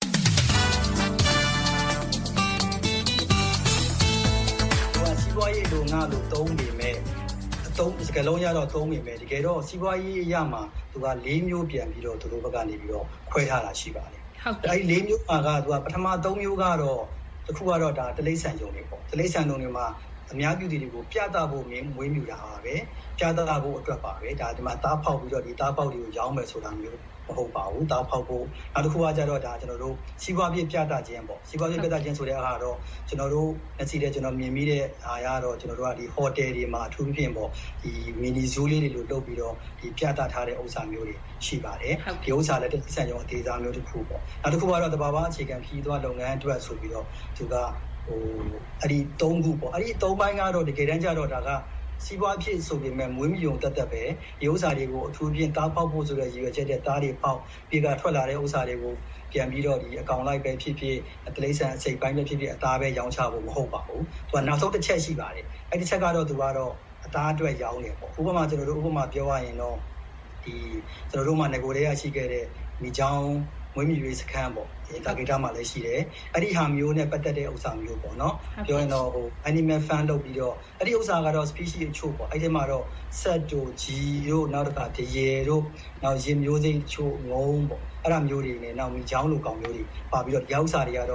စီးပွားရေးလုပ်ငန်းလို့သုံးနေမယ်အသုံးစကလုံးရတော့သုံးနေမယ်တကယ်တော့စီးပွားရေးအရာမှာသူက၄မျိုးပြန်ပြီးတော့သူတို့ဘက်ကနေပြီးတော့ခွဲထားတာရှိပါတယ်ဟုတ်တယ်အဲဒီ၄မျိုးမှာကသူကပထမ၃မျိုးကတော့တစ်ခုကတော့ဒါတလိပ်ဆန်ယုံတွေပေါ့တလိပ်ဆန်ယုံတွေမှာအများပြည်သူတွေကိုပြသဖို့မင်းမွေးမြူတာပါပဲပြသဖို့အတွက်ပါပဲဒါဒီမှာတားဖောက်ပြီးတော့ဒီတားဖောက်တွေကိုရောင်းမယ်ဆိုတာမျိုးမဟုတ်ပါဘူးတားဖောက်ဖို့နောက်တစ်ခုကကြတော့ဒါကျွန်တော်တို့စီးပွားရေးပြသခြင်းပေါ့စီးပွားရေးပြသခြင်းဆိုတဲ့အားတော့ကျွန်တော်တို့လက်ရှိတဲ့ကျွန်တော်မြင်မိတဲ့အားရတော့ကျွန်တော်တို့ကဒီဟိုတယ်တွေမှာအထူးဖြင့်ပေါ့ဒီမီနီဇိုးလေးတွေလို့လုပ်ပြီးတော့ဒီပြသထားတဲ့ဥစ္စာမျိုးတွေရှိပါတယ်ဒီဥစ္စာလည်းတစ်ဆန်ရောအသေးစားမျိုးတစ်ခုပေါ့နောက်တစ်ခုကတော့တဘာဝအခြေခံဖြီးသွားလုပ်ငန်းအတွက်ဆိုပြီးတော့သူကဟိုအဲ့ဒီ၃ခုပေါ့အဲ့ဒီ၃ပိုင်းကတော့တကယ်တမ်းကျတော့ဒါကစီးပွားဖြစ်ဆိုပေမဲ့မွေးမြူုံတက်တက်ပဲဒီဥစ္စာတွေကိုအထူးဖြင့်တားပေါက်ဖို့ဆိုတဲ့ရည်ရွယ်ချက်တဲ့တားတွေပေါက်ပြေကထွက်လာတဲ့ဥစ္စာတွေကိုပြန်ပြီးတော့ဒီအကောင်လိုက်ပဲဖြစ်ဖြစ်တလိမ့်ဆန်အစိပ်ပိုင်းပဲဖြစ်ဖြစ်အသားပဲရောင်းချဖို့မဟုတ်ပါဘူးသူကနောက်ဆုံးတစ်ချက်ရှိပါတယ်အဲ့ဒီချက်ကတော့သူကတော့အသားအတွက်ရောင်းတယ်ပေါ့ဥပမာကျွန်တော်တို့ဥပမာပြောရရင်တော့ဒီကျွန်တော်တို့မှငကိုတွေကရှိခဲ့တဲ့မိချောင်းမွေးမြူရေးစခန်းပေါ့ဒီတာဂီတာမှာလည်းရှိတယ်အဲ့ဒီဟာမျိုးနဲ့ပတ်သက်တဲ့ဥစ္စာမျိုးပေါ့နော်ပြောရင်တော့ဟို animal fan လုပ်ပြီးတော့အဲ့ဒီဥစ္စာကတော့ species အချို့ပေါ့အဲ့ဒီမှာတော့ set တို့ G တို့နောက်တစ်ခါတရေတို့နောက်ရေမျိုးစိတ်အချို့ငုံပေါ့အဲ့ဒါမျိုးတွေနဲ့နောက်မိချောင်းလိုကောင်မျိုးတွေပါပြီးတော့ဒီဥစ္စာတွေကတော့ဟ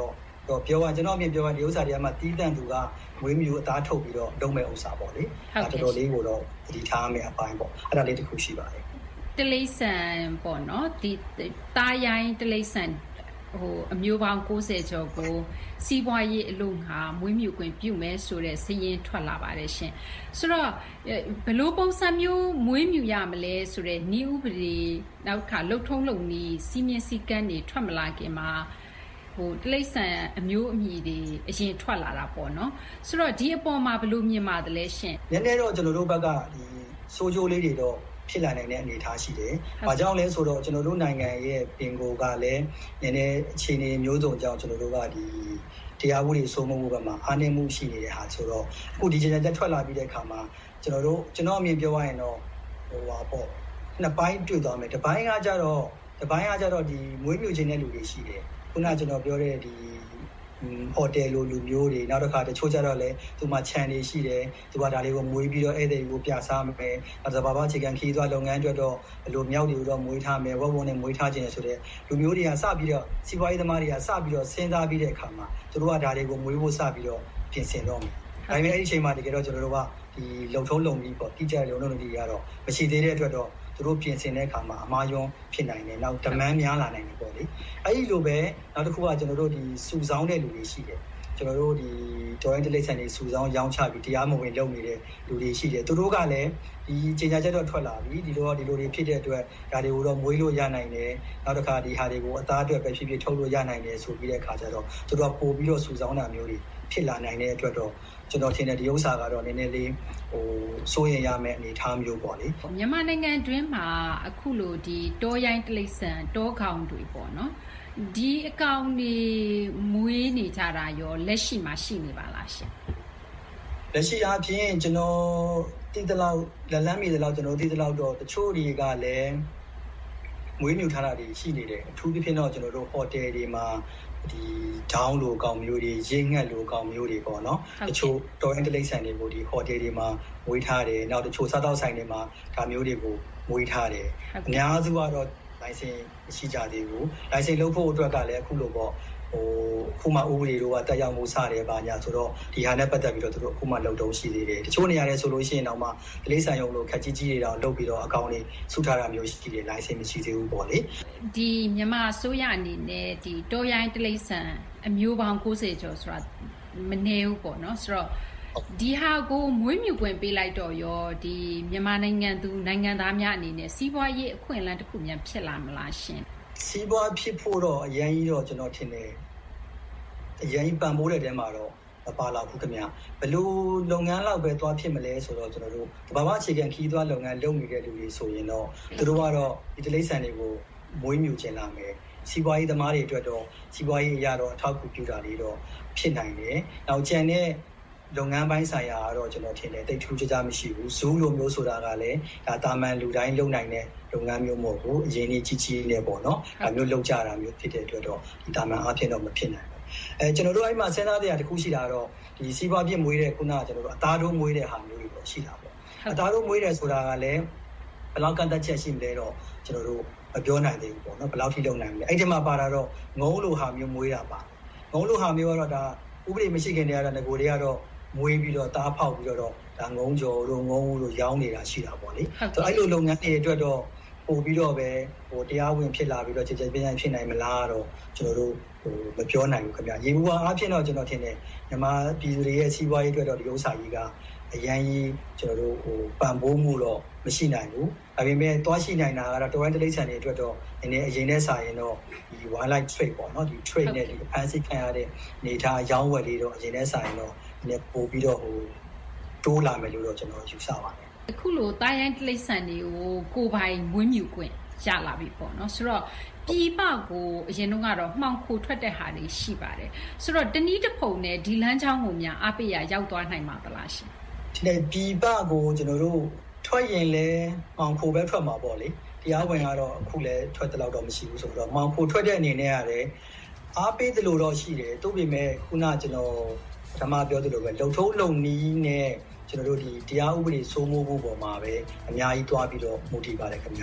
တော့ပြောရကျွန်တော်အမြင်ပြောရဒီဥစ္စာတွေကမှတီးတန့်သူကမွေးမြူအသားထုတ်ပြီးတော့လုပ်မဲ့ဥစ္စာပေါ့လေဒါတော်တော်လေးကိုတော့သတိထားမယ်အပိုင်းပေါ့အဲ့ဒါလေးတစ်ခုရှိပါတယ်တလိဆန်ပေါ့နော်ဒီတာရိုင်းတလိဆန်ဟိုအမျိုးပေါင်း၉၀ကျော်ကိုစီးပွားရေးအလို့ငါမွေးမြူခွင့်ပြုမယ်ဆိုတဲ့စီးရင်ထွက်လာပါတယ်ရှင်ဆိုတော့ဘယ်လိုပုံစံမျိုးမွေးမြူရမလဲဆိုတဲ့ဤဥပဒေနောက်ခါလှုပ်ထုံးလုံနည်းစီမင်းစည်းကမ်းတွေထွက်မလာခင်မှာဟိုတလိဆန်အမျိုးအမည်တွေအရင်ထွက်လာတာပေါ့နော်ဆိုတော့ဒီအပေါ်မှာဘယ်လိုမြင်ပါတယ်လဲရှင်နည်းနည်းတော့ကျွန်တော်တို့ဘက်ကဒီစိုးကြိုးလေးတွေတော့ဖြစ်လာနိုင်တဲ့အနေအထားရှိတယ်။ဘာကြောင့်လဲဆိုတော့ကျွန်တော်တို့နိုင်ငံရဲ့ပင်ကိုယ်ကလည်းနည်းနည်းအခြေအနေမျိုးစုံကြောင့်ကျွန်တော်တို့ကဒီတရားဥပဒေစိုးမိုးမှုဘက်မှာအားနည်းမှုရှိနေတဲ့ဟာဆိုတော့အခုဒီကြေညာချက်ထွက်လာပြီးတဲ့အခါမှာကျွန်တော်တို့ကျွန်တော်အမြင်ပြောရရင်တော့ဟိုပါပေါ့နှစ်ပိုင်းတွေ့သွားမယ်။တစ်ပိုင်းကကြတော့တစ်ပိုင်းကကြတော့ဒီမွေးမြူခြင်းတဲ့လူတွေရှိတယ်။ခုနကကျွန်တော်ပြောတဲ့ဒီဟိုတယ်လိုလူမျိုးတွေနောက်တစ်ခါတချို့ကြတော့လဲသူမှခြံတွေရှိတယ်သူကဒါလေးကိုမွေးပြီးတော့ဧည့်သည်ကိုပြစားမယ်အဲဒါဘာဘာအခြေခံခီးသွားလုပ်ငန်းအတွက်တော့ဘယ်လိုမြောက်တွေကိုတော့မွေးထားမယ်ဝက်ဝုံနဲ့မွေးထားခြင်းဆိုတဲ့လူမျိုးတွေကစပြီးတော့စီးပွားရေးသမားတွေကစပြီးတော့စဉ်းစားပြီးတဲ့အခါမှာသူတို့ကဒါလေးကိုမွေးဖို့စပြီးတော့ပြင်ဆင်တော့မယ်ဒါပေမဲ့အဲ့ဒီအချိန်မှာတကယ်တော့ကျွန်တော်တို့ကဒီလုံထုံးလုံပြီးပေါ့တိကျလုံလုံတွေကတော့မရှိသေးတဲ့အတွက်တော့သူတို့ပြင်ဆင်တဲ့အခါမှာအမှားယွင်းဖြစ်နိုင်တယ်နောက် demand များလာနိုင်တယ်ပေါ့လေအဲ့ဒီလိုပဲနောက်တစ်ခုကကျွန်တော်တို့ဒီစုဆောင်းတဲ့လူတွေရှိတယ်ကျွန်တော်တို့ဒီတော်ရင်တလိဆန်တွေစုဆောင်းရောင်းချပြီးတရားမဝင်လုပ်နေတဲ့လူတွေရှိတယ်သူတို့ကလည်းဒီကြေညာချက်တော့ထွက်လာပြီဒီလိုတော့ဒီလိုတွေဖြစ်တဲ့အတွက်ဒါတွေကိုတော့မွေးလို့ရနိုင်တယ်နောက်တစ်ခါဒီဟာတွေကိုအသားအတွက်ပဲဖြစ်ဖြစ်ထုတ်လို့ရနိုင်တယ်ဆိုပြီးတဲ့အခါကျတော့သူတို့ကပို့ပြီးတော့စုဆောင်းတာမျိုးတွေဖြစ်လာနိုင်တဲ့အတွက်တော့ကျွန်တော်ထင်တယ်ဒီဥစ္စာကတော့နည်းနည်းလေးဟိုစိုးရင်ရမယ့်အနေအထားမျိုးပေါ့လေမြန်မာနိုင်ငံတွင်းမှာအခုလိုဒီတောရိုင်းတလိဆန်တောကောင်တွေပေါ့နော်ဒီအကောင်တွေမွေးနေကြတာရောလက်ရှိမှာရှိနေပါလားရှင်လက်ရှိအပြင်ကျွန်တော်တိတလောက်လက်လန်းမီတလောက်ကျွန်တော်တိတလောက်တော့တချို့တွေကလည်းမွေးမြူထားတာတွေရှိနေတယ်အထူးသဖြင့်တော့ကျွန်တော်တို့ဟိုတယ်တွေမှာဒီဒေါင်းလိုကောင်မျိုးတွေရင်းငှက်လိုကောင်မျိုးတွေပေါ့နော်တချို့တော်ရင်တလိဆန်တွေကိုဒီဟိုတယ်တွေမှာမွေးထားတယ်နောက်တချို့စားတောက်ဆိုင်တွေမှာဒါမျိုးတွေကိုမွေးထားတယ်အများစုကတော့လိုင်စင်မရှိကြသေးဘူးလိုင်စင်လုပ်ဖို့အတွက်ကလည်းအခုလိုပေါ့ဟိုခုမှဥပဒေတို့ကတက်ရောက်မှုစတယ်ပါညာဆိုတော့ဒီဟာနဲ့ပတ်သက်ပြီးတော့သူတို့အခုမှလုံတုံးရှိသေးတယ်တချို့နေရာတွေဆိုလို့ရှိရင်တော့မှတလိဆန်ရုံလို့ခက်ကြီးကြီးတွေတော့လုပ်ပြီးတော့အကောင့်လေးစုထားတာမျိုးရှိတယ်လိုင်စင်မရှိသေးဘူးပေါ့လေဒီမြန်မာအစိုးရအနေနဲ့ဒီတောရိုင်းတလိဆန်အမျိုးပေါင်း၉၀ကျော်ဆိုတာမနည်းဘူးပေါ့နော်ဆိုတော့ဒီဟာကိုမွေးမြူခွင့်ပေးလိုက်တော့ရောဒီမြန်မာနိုင်ငံသူနိုင်ငံသားများအနေနဲ့စီးပွားရေးအခွင့်အလမ်းတစ်ခုမြန်ဖြစ်လာမလားရှင်စီးပွားဖြစ်ဖို့တော့အရင်ကြီးတော့ကျွန်တော်ထင်တယ်အရင်ပံ့ပိုးတဲ့တဲမှာတော့မပါလာဘူးခင်ဗျဘလို့လုပ်ငန်းလောက်ပဲသွားဖြစ်မလဲဆိုတော့ကျွန်တော်တို့တဘာဝအခြေခံခီးသွားလုပ်ငန်းလုပ်နေတဲ့လူတွေဆိုရင်တော့သူတို့ကတော့ဒီတလိဆန်တွေကိုမွေးမြူခြင်းလာမယ်စီးပွားရေးသမားတွေအတွက်တော့စီးပွားရေးအရာတော့အထောက်အကူပြုတာလေးတော့ဖြစ်နိုင်တယ်နောက်ကျန်တဲ့လုပ်ငန်းပိုင်းဆိုင်ရာကတော့ကျွန်တော်ထင်တယ်တိတ်ထူးခြားခြားမရှိဘူးဇူးလိုမျိုးဆိုတာကလည်းဒါတာမန်လူတိုင်းလုပ်နိုင်တဲ့လုပ်ငန်းမျိုးမဟုတ်ဘူးအရင်ကြီးကြီးကြီးနဲ့ပေါ့နော်ဒါမျိုးလုပ်ကြတာမျိုးဖြစ်တဲ့အတွက်တော့ဒီတာမန်အဖြစ်တော့မဖြစ်နိုင်ဘူးအဲကျွန်တော်တို့အဲ့မှာစဉ်းစားတဲ့အရာတစ်ခုရှိတာတော့ဒီစီးပွားပြည့်မွေးတဲ့ခုနကကျွန်တော်တို့အသားတို့မွေးတဲ့ဟာမျိုးတွေပေါ့ရှိတာပေါ့အသားတို့မွေးတယ်ဆိုတာကလည်းဘယ်လောက်ကန့်သက်ချက်ရှိမလဲတော့ကျွန်တော်တို့မပြောနိုင်သေးဘူးပေါ့နော်ဘယ်လောက်ထိလုပ်နိုင်မလဲအဲ့ဒီမှာပါတာတော့ငုံလိုဟာမျိုးမွေးတာပါငုံလိုဟာမျိုးကတော့ဒါဥပဒေမရှိခင်တည်းကတော့ငကိုတွေကတော့မွေးပြီးတော့တားဖောက်ပြီးတော့ဒါငုံကြော်တို့ငုံတို့ရောင်းနေတာရှိတာပေါ့လေဆိုအဲ့လိုလုပ်ငန်းတွေအတွက်တော့ပို့ပြီးတော့ပဲဟိုတရားဝင်ဖြစ်လာပြီးတော့ခြေခြေပြင်းပြင်းဖြစ်နိုင်မလားတော့ကျွန်တော်တို့ဟိုမပြောနိုင်ဘူးခင်ဗျရေဘူးဝါအားဖြင့်တော့ကျွန်တော်ထင်တယ်မြန်မာပြည်သူတွေရဲ့စီးပွားရေးအတွက်တော့ဒီဥစ္စာကြီးကအရန်ကြီးကျွန်တော်တို့ဟိုပံ့ပိုးမှုတော့မရှိနိုင်ဘူးဒါပေမဲ့တွားရှိနိုင်တာကတော့တော်ရင်တလိဆန်တွေအတွက်တော့နည်းနည်းအရင်နဲ့စာရင်တော့ဒီ wildlife trade ပေါ့နော်ဒီ trade နဲ့ဒီဖန်ဆီးခံရတဲ့နေထားအရောင်းဝယ်လေးတော့အရင်နဲ့စာရင်တော့နည်းပို့ပြီးတော့ဟိုတိုးလာမယ်လို့တော့ကျွန်တော်ယူဆပါတယ်အခုလိုတာရိုင်းတလိဆန်တွေကိုကိုယ်ပိုင်မွေးမြူခွင့်ရလာပြီပေါ့နော်ဆိုတော့ပြည်ပကိုအရင်တော့ကတော့မှောင်ခိုထွက်တဲ့ဟာတွေရှိပါတယ်ဆိုတော့တနည်းတစ်ဖုံနဲ့ဒီလမ်းကြောင်းကိုများအပိယရောက်သွားနိုင်မှာသလားရှင်ဒီနေ့ပြည်ပကိုကျွန်တော်တို့ထွက်ရင်လည်းမှောင်ခိုပဲထွက်မှာပေါ့လေတရားဝင်ကတော့အခုလည်းထွက်တဲ့လောက်တော့မရှိဘူးဆိုတော့မှောင်ခိုထွက်တဲ့အနေနဲ့ရတယ်အားပေးတယ်လို့တော့ရှိတယ်သို့ပေမဲ့ခုနကျွန်တော်ဓမ္မပြောသလိုပဲလုံထုံးလုံနီးနဲ့ကျွန်တော်တို့ဒီတရားဥပဒေစိုးမိုးမှုပေါ်မှာပဲအများကြီးတွားပြီးတော့မူတည်ပါတယ်ခင်ဗျာ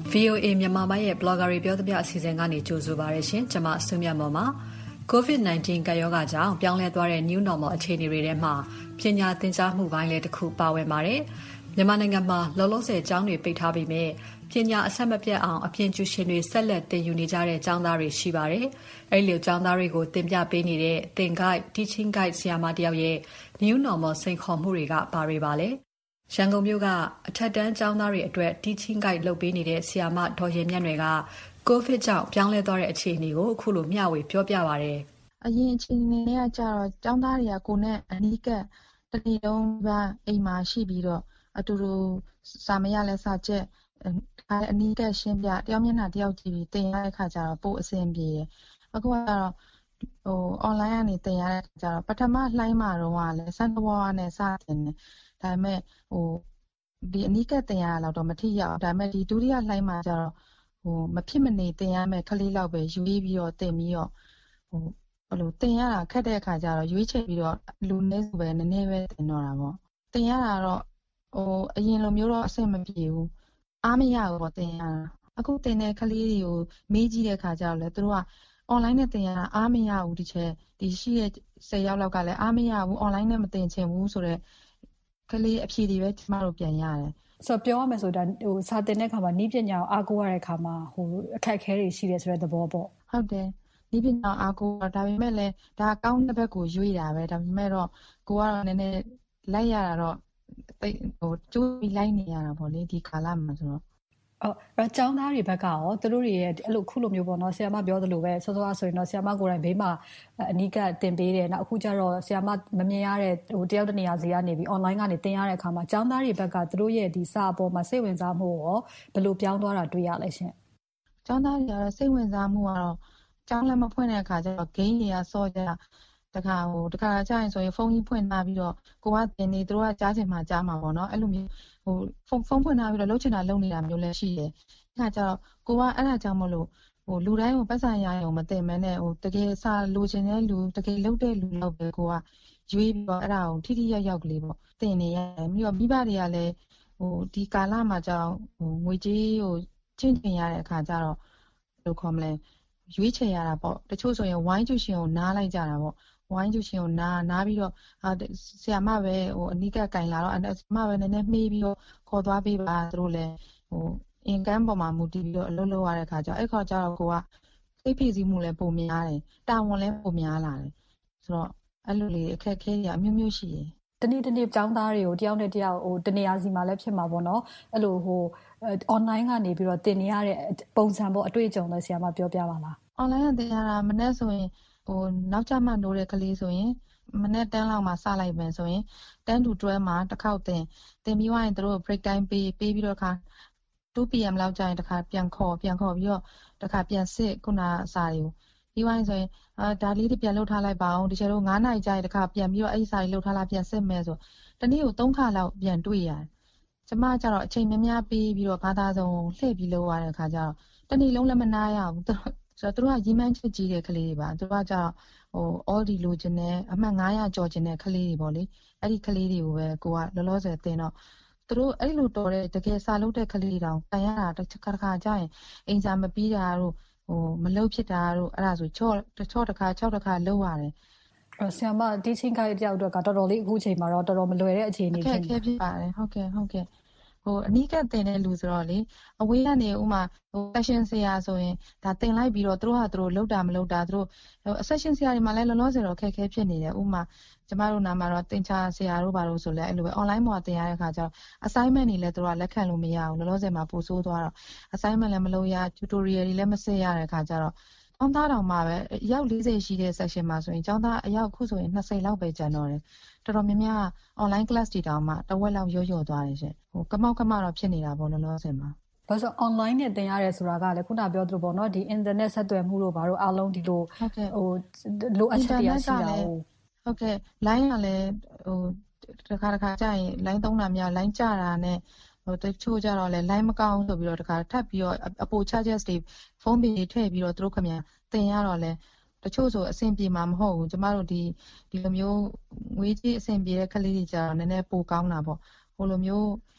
ဗွီအိုအေ မြန်မာပိုင်းရဲ့ blogger တွေပြောသမျှအစီအစဉ်ကနေကြိုဆိုပါရရှင်ကျွန်မဆုမြတ်မော်ပါကိုဗစ် nineteen ကပ်ရောဂါကြောင့်ပြောင်းလဲသွားတဲ့ New Normal အခြေအနေတွေထဲမှာပညာသင်ကြားမှုပိုင်းလည်းတစ်ခုပါဝင်ပါတယ်မြန်မာနိုင်ငံမှာလောလောဆယ်ကျောင်းတွေပိတ်ထားပြီးမြဲပညာအဆက်မပြတ်အောင်အပြင်ကျူရှင်တွေဆက်လက်သင်ယူနေကြတဲ့ကျောင်းသားတွေရှိပါတယ်အဲ့လိုကျောင်းသားတွေကိုသင်ပြပေးနေတဲ့သင် guide teaching guide ဆရာမတယောက်ရဲ့ New Normal စိန်ခေါ်မှုတွေကဘာတွေပါလဲရန်ကုန်မြို့ကအထက်တန်းကျောင်းသားတွေအတွက် teaching guide လုပ်ပေးနေတဲ့ဆရာမဒေါ်ရင်မြတ်တွေကကိုဗစ်ကြောင့်ပြောင်းလဲသွားတဲ့အခြေအနေကိုအခုလိုမျှဝေပြောပြပါရယ်အရင်အခြေအနေတွေကကြတော့ကျောင်းသားတွေကကိုယ်နဲ့အနီးကပ်တနေ့လုံးကအိမ်မှာရှိပြီးတော့အတူတူစာမရလဲစာချက်အနီးကပ်ရှင်းပြတယောက်မျက်နှာတယောက်ကြည့်ပြီးသင်ရတဲ့ခါကျတော့ပို့အဆင်ပြေတယ်အခုကတော့ဟို online ကနေသင်ရတဲ့ခါကျတော့ပထမလှိုင်းမှာတော့ကလည်းစံတော်ဝါနဲ့စတင်တယ်ဒါပေမဲ့ဟိုဒီအနီးကပ်သင်ရတာတော့မထိရောက်ဒါပေမဲ့ဒီဒုတိယလှိုင်းမှာကျတော့ဟိုမဖြစ်မနေသင်ရမယ်ခလေးလောက်ပဲယူပြီးတော့သင်ပြီးတော့ဟိုဘယ်လိုသင်ရတာခက်တဲ့အခါကျတော့ရွေးချယ်ပြီးတော့လူနည်းစုပဲနည်းနည်းပဲသင်တော့တာပေါ့သင်ရတာတော့ဟိုအရင်လိုမျိုးတော့အဆင်မပြေဘူးအားမရဘူးပေါ့သင်ရတာအခုသင်တဲ့ကလေးတွေကိုမေးကြည့်တဲ့အခါကျတော့လေသူတို့က online နဲ့သင်ရတာအားမရဘူးဒီချက်ဒီရှိတဲ့ဆယ်ယောက်လောက်ကလည်းအားမရဘူး online နဲ့မသင်ချင်ဘူးဆိုတော့ကလေးအဖြေတွေပဲကျမတို့ပြန်ရတယ်ဆိုတော့ပြောရမယ်ဆိုတာဟိုစာသင်တဲ့အခါမှာနည်းပညာကိုအားကိုးရတဲ့အခါမှာဟိုအခက်အခဲတွေရှိတယ်ဆိုတဲ့သဘောပေါ့ဟုတ်တယ်နည်းပညာအားကိုးဒါပေမဲ့လည်းဒါကောင်းတဲ့ဘက်ကိုရွေးတာပဲဒါပေမဲ့တော့ကိုကတော့နည်းနည်းလိုက်ရတာတော့ဟိုကျိုးပြီးလိုက်နေရတာပေါ့လေဒီကာလမှာဆိုတော့အော်အဲ့ကျောင်းသားတွေဘက်ကရောသူတို့တွေရဲ့အဲ့လိုခုလိုမျိုးပေါ့နော်ဆရာမပြောသလိုပဲစောစောဆိုရင်တော့ဆရာမကိုယ်တိုင်ဘေးမှာအနီးကပ်သင်ပေးတယ်နောက်အခုကျတော့ဆရာမမမြင်ရတဲ့ဟိုတယောက်တနေရာစီကနေပြီး online ကနေသင်ရတဲ့အခါမှာကျောင်းသားတွေဘက်ကသူတို့ရဲ့ဒီစာအပေါ်မှာစိတ်ဝင်စားမှုရောဘယ်လိုပြောင်းသွားတာတွေ့ရလဲရှင်ကျောင်းသားတွေကတော့စိတ်ဝင်စားမှုကတော့ကျောင်းလည်းမဖွင့်တဲ့အခါကျတော့ game တွေကစောကြတခါဟိုတခါကြာရင်ဆိုရင်ဖုန်းကြီးဖွင့်ထားပြီးတော့ကိုကသင်နေသူတို့ကကြားချင်မှကြားမှာပေါ့နော်အဲ့လိုမျိုးဟိုဖုန်းဖုန်းဖွင့်ထားပြီးတော့လုံးချင်တာလုံးနေတာမျိုးလည်းရှိတယ်။အဲ့ဒါကြောင့်ကိုကအဲ့ဒါကြောင့်မလို့ဟိုလူတိုင်းကိုပတ်စံရအောင်မတင်မဲနဲ့ဟိုတကယ်စာလိုချင်တဲ့လူတကယ်လုပ်တဲ့လူတော့ပဲကိုကရွေးပြီးတော့အဲ့ဒါကိုထိထိရောက်ရောက်ကလေးပေါ့တင်နေရတယ်ပြီးတော့မိဘတွေကလည်းဟိုဒီကာလမှာကြောင့်ဟိုငွေကြေးဟိုချင်းချင်ရတဲ့အခါကျတော့ဘယ်လိုခေါ်မလဲရွေးချယ်ရတာပေါ့တချို့ဆိုရင်ဝိုင်းကျူရှင်ကိုနားလိုက်ကြတာပေါ့ဝိုင်းကျူရှင်ကိုနားနားပြီးတော့ဆရာမပဲဟိုအနီးကပ်ကင်လာတော့ဆရာမပဲနည်းနည်းမှေးပြီးတော့ခေါ်သွားပေးပါသူတို့လည်းဟိုအင်ကန်ပေါ်မှာမူတည်ပြီးတော့အလုပ်လုပ်ရတဲ့ခါကျတော့အဲ့ခါကျတော့ကိုကစိတ်ဖိစီးမှုလည်းပုံများတယ်တာဝန်လည်းပုံများလာတယ်ဆိုတော့အဲ့လိုလေးအခက်အခဲတွေအမျိုးမျိုးရှိတယ်တနေ့တနေ့ကျောင်းသားတွေကိုတယောက်နဲ့တယောက်ဟိုတနေရာစီမှာလည်းဖြစ်မှာပေါ့နော်အဲ့လိုဟို online ကနေပြီးတော့သင်နေရတဲ့ပုံစံပေါ့အတွေ့အကြုံလည်းဆရာမပြောပြပါလား online ကသင်ရတာမနေ့ဆိုရင်ဟိုနောက်ကျမှနိုးတဲ့ကလေးဆိုရင်မနေ့တန်းလောက်မှာစလိုက်မယ်ဆိုရင်ten to twelveမှာတစ်ခေါက်သင်သင်ပြီးွားရင်တို့ break time ပေးပေးပြီးတော့ခါtwo p m လောက်ကြာရင်တစ်ခါပြန်ခေါ်ပြန်ခေါ်ပြီးတော့တစ်ခါပြန်စစ်ခုနအစာတွေကိုပြီးွားရင်ဆိုရင်အာဒါလေးတွေပြန်လှုပ်ထားလိုက်ပါအောင်ဒီကျတော့nineနာရီကြာရင်တစ်ခါပြန်ပြီးတော့အဲ့ဒီစာတွေလှုပ်ထားလာပြန်စစ်မယ်ဆိုတနေ့ကိုthreeခါလောက်ပြန်တွေ့ရတယ်ကျမကျတော့အချိန်များများပေးပြီးတော့ဘာသာစုံလှည့်ပြီးလုပ်ရတဲ့အခါကျတော့တနေ့လုံးလည်းမနာရဘူးဆိုတော့သူတို့ကရီမန်းချစ်ကြီးတဲ့ကလေးတွေပါသူတို့ကကျတော့ဟို all ဒီလိုချင်တဲ့အမှတ်nine hundredကျော်ချင်တဲ့ကလေးတွေပေါ့လေအဲ့ဒီကလေးတွေကိုပဲကိုကလောလောဆယ်သင်တော့သူတို့အဲ့လိုတော်တဲ့တကယ်စာလုပ်တဲ့ကလေးတောင်တန်ရတာတစ်ခါတစ်ခါကြာရင်အိမ်စာမပြီးတာတို့ဟိုမလုပ်ဖြစ်တာတို့အဲ့ဒါဆိုချော့ချော့တစ်ခါ၆တစ်ခါလုပ်ရတယ်ဆရာမ teaching guide တယောက်အတွက်ကတော်တော်လေးအခုချိန်မှာတော့တော်တော်မလွယ်တဲ့အခြေအနေဖြစ်နေတယ်ဖြစ်ပါတယ်ဟုတ်ကဲ့ဟုတ်ကဲ့ဟိုအနီးကပ်တင်တဲ့လူဆိုတော့လေအဝေးကနေဥမာဟို session ဆရာဆိုရင်ဒါတင်လိုက်ပြီးတော့သူတို့ဟာသူတို့လောက်တာမလောက်တာသူတို့ဟို session ဆရာတွေမှာလည်းလောလောဆယ်တော့ခက်ခဲဖြစ်နေတယ်ဥမာကျမတို့နာမှာတော့တင်ချဆရာတို့ဘာလို့ဆိုလဲအဲ့လိုပဲ online မှာတင်ရတဲ့ခါကျတော့ assignment တွေလည်းသူတို့ကလက်ခံလို့မရဘူးလောလောဆယ်မှာပို့ဆိုးသွားတော့ assignment လည်းမလုပ်ရ tutorial တွေလည်းမစစ်ရတဲ့ခါကျတော့ကျောင်းသားတော်မှာပဲအယောက်fortyရှိတဲ့ section မှာဆိုရင်ကျောင်းသားအယောက်ခုဆိုရင်twentyလောက်ပဲကျန်တော့တယ်တော်တော်များများ online class တွေတောင်မှတဝက်လောက်ရော့ရော့သွားတယ်ရှင်ဟိုကမောက်ကမတော့ဖြစ်နေတာပေါ့လောလောဆယ်မှာဘာလို့ online နဲ့သင်ရတယ်ဆိုတာကလည်းခုနပြောသလိုပေါ့နော်ဒီ internet ဆက်သွယ်မှုတို့ဘာလို့အားလုံးဒီလိုဟိုလိုအပ်ချက်တွေရှိတာဟုတ်ကဲ့ line ကလည်းဟိုတစ်ခါတစ်ခါကြာရင် line သုံးတာများ line ကျတာနဲ့ဟိုတချို့ကြတော့လဲ line မကောင်းဆိုပြီးတော့တခါထပ်ပြီးတော့အပို charges တွေဖုန်းတွေထည့်ပြီးတော့သူတို့ခင်ဗျာသင်ရတော့လဲတချို့ဆိုအဆင်ပြေမှာမဟုတ်ဘူးကျမတို့ဒီဒီလိုမျိုးငွေကြီးအဆင်ပြေတဲ့ကလေးတွေကြတော့နည်းနည်းပိုကောင်းတာပေါ့ဟိုလိုမျိုး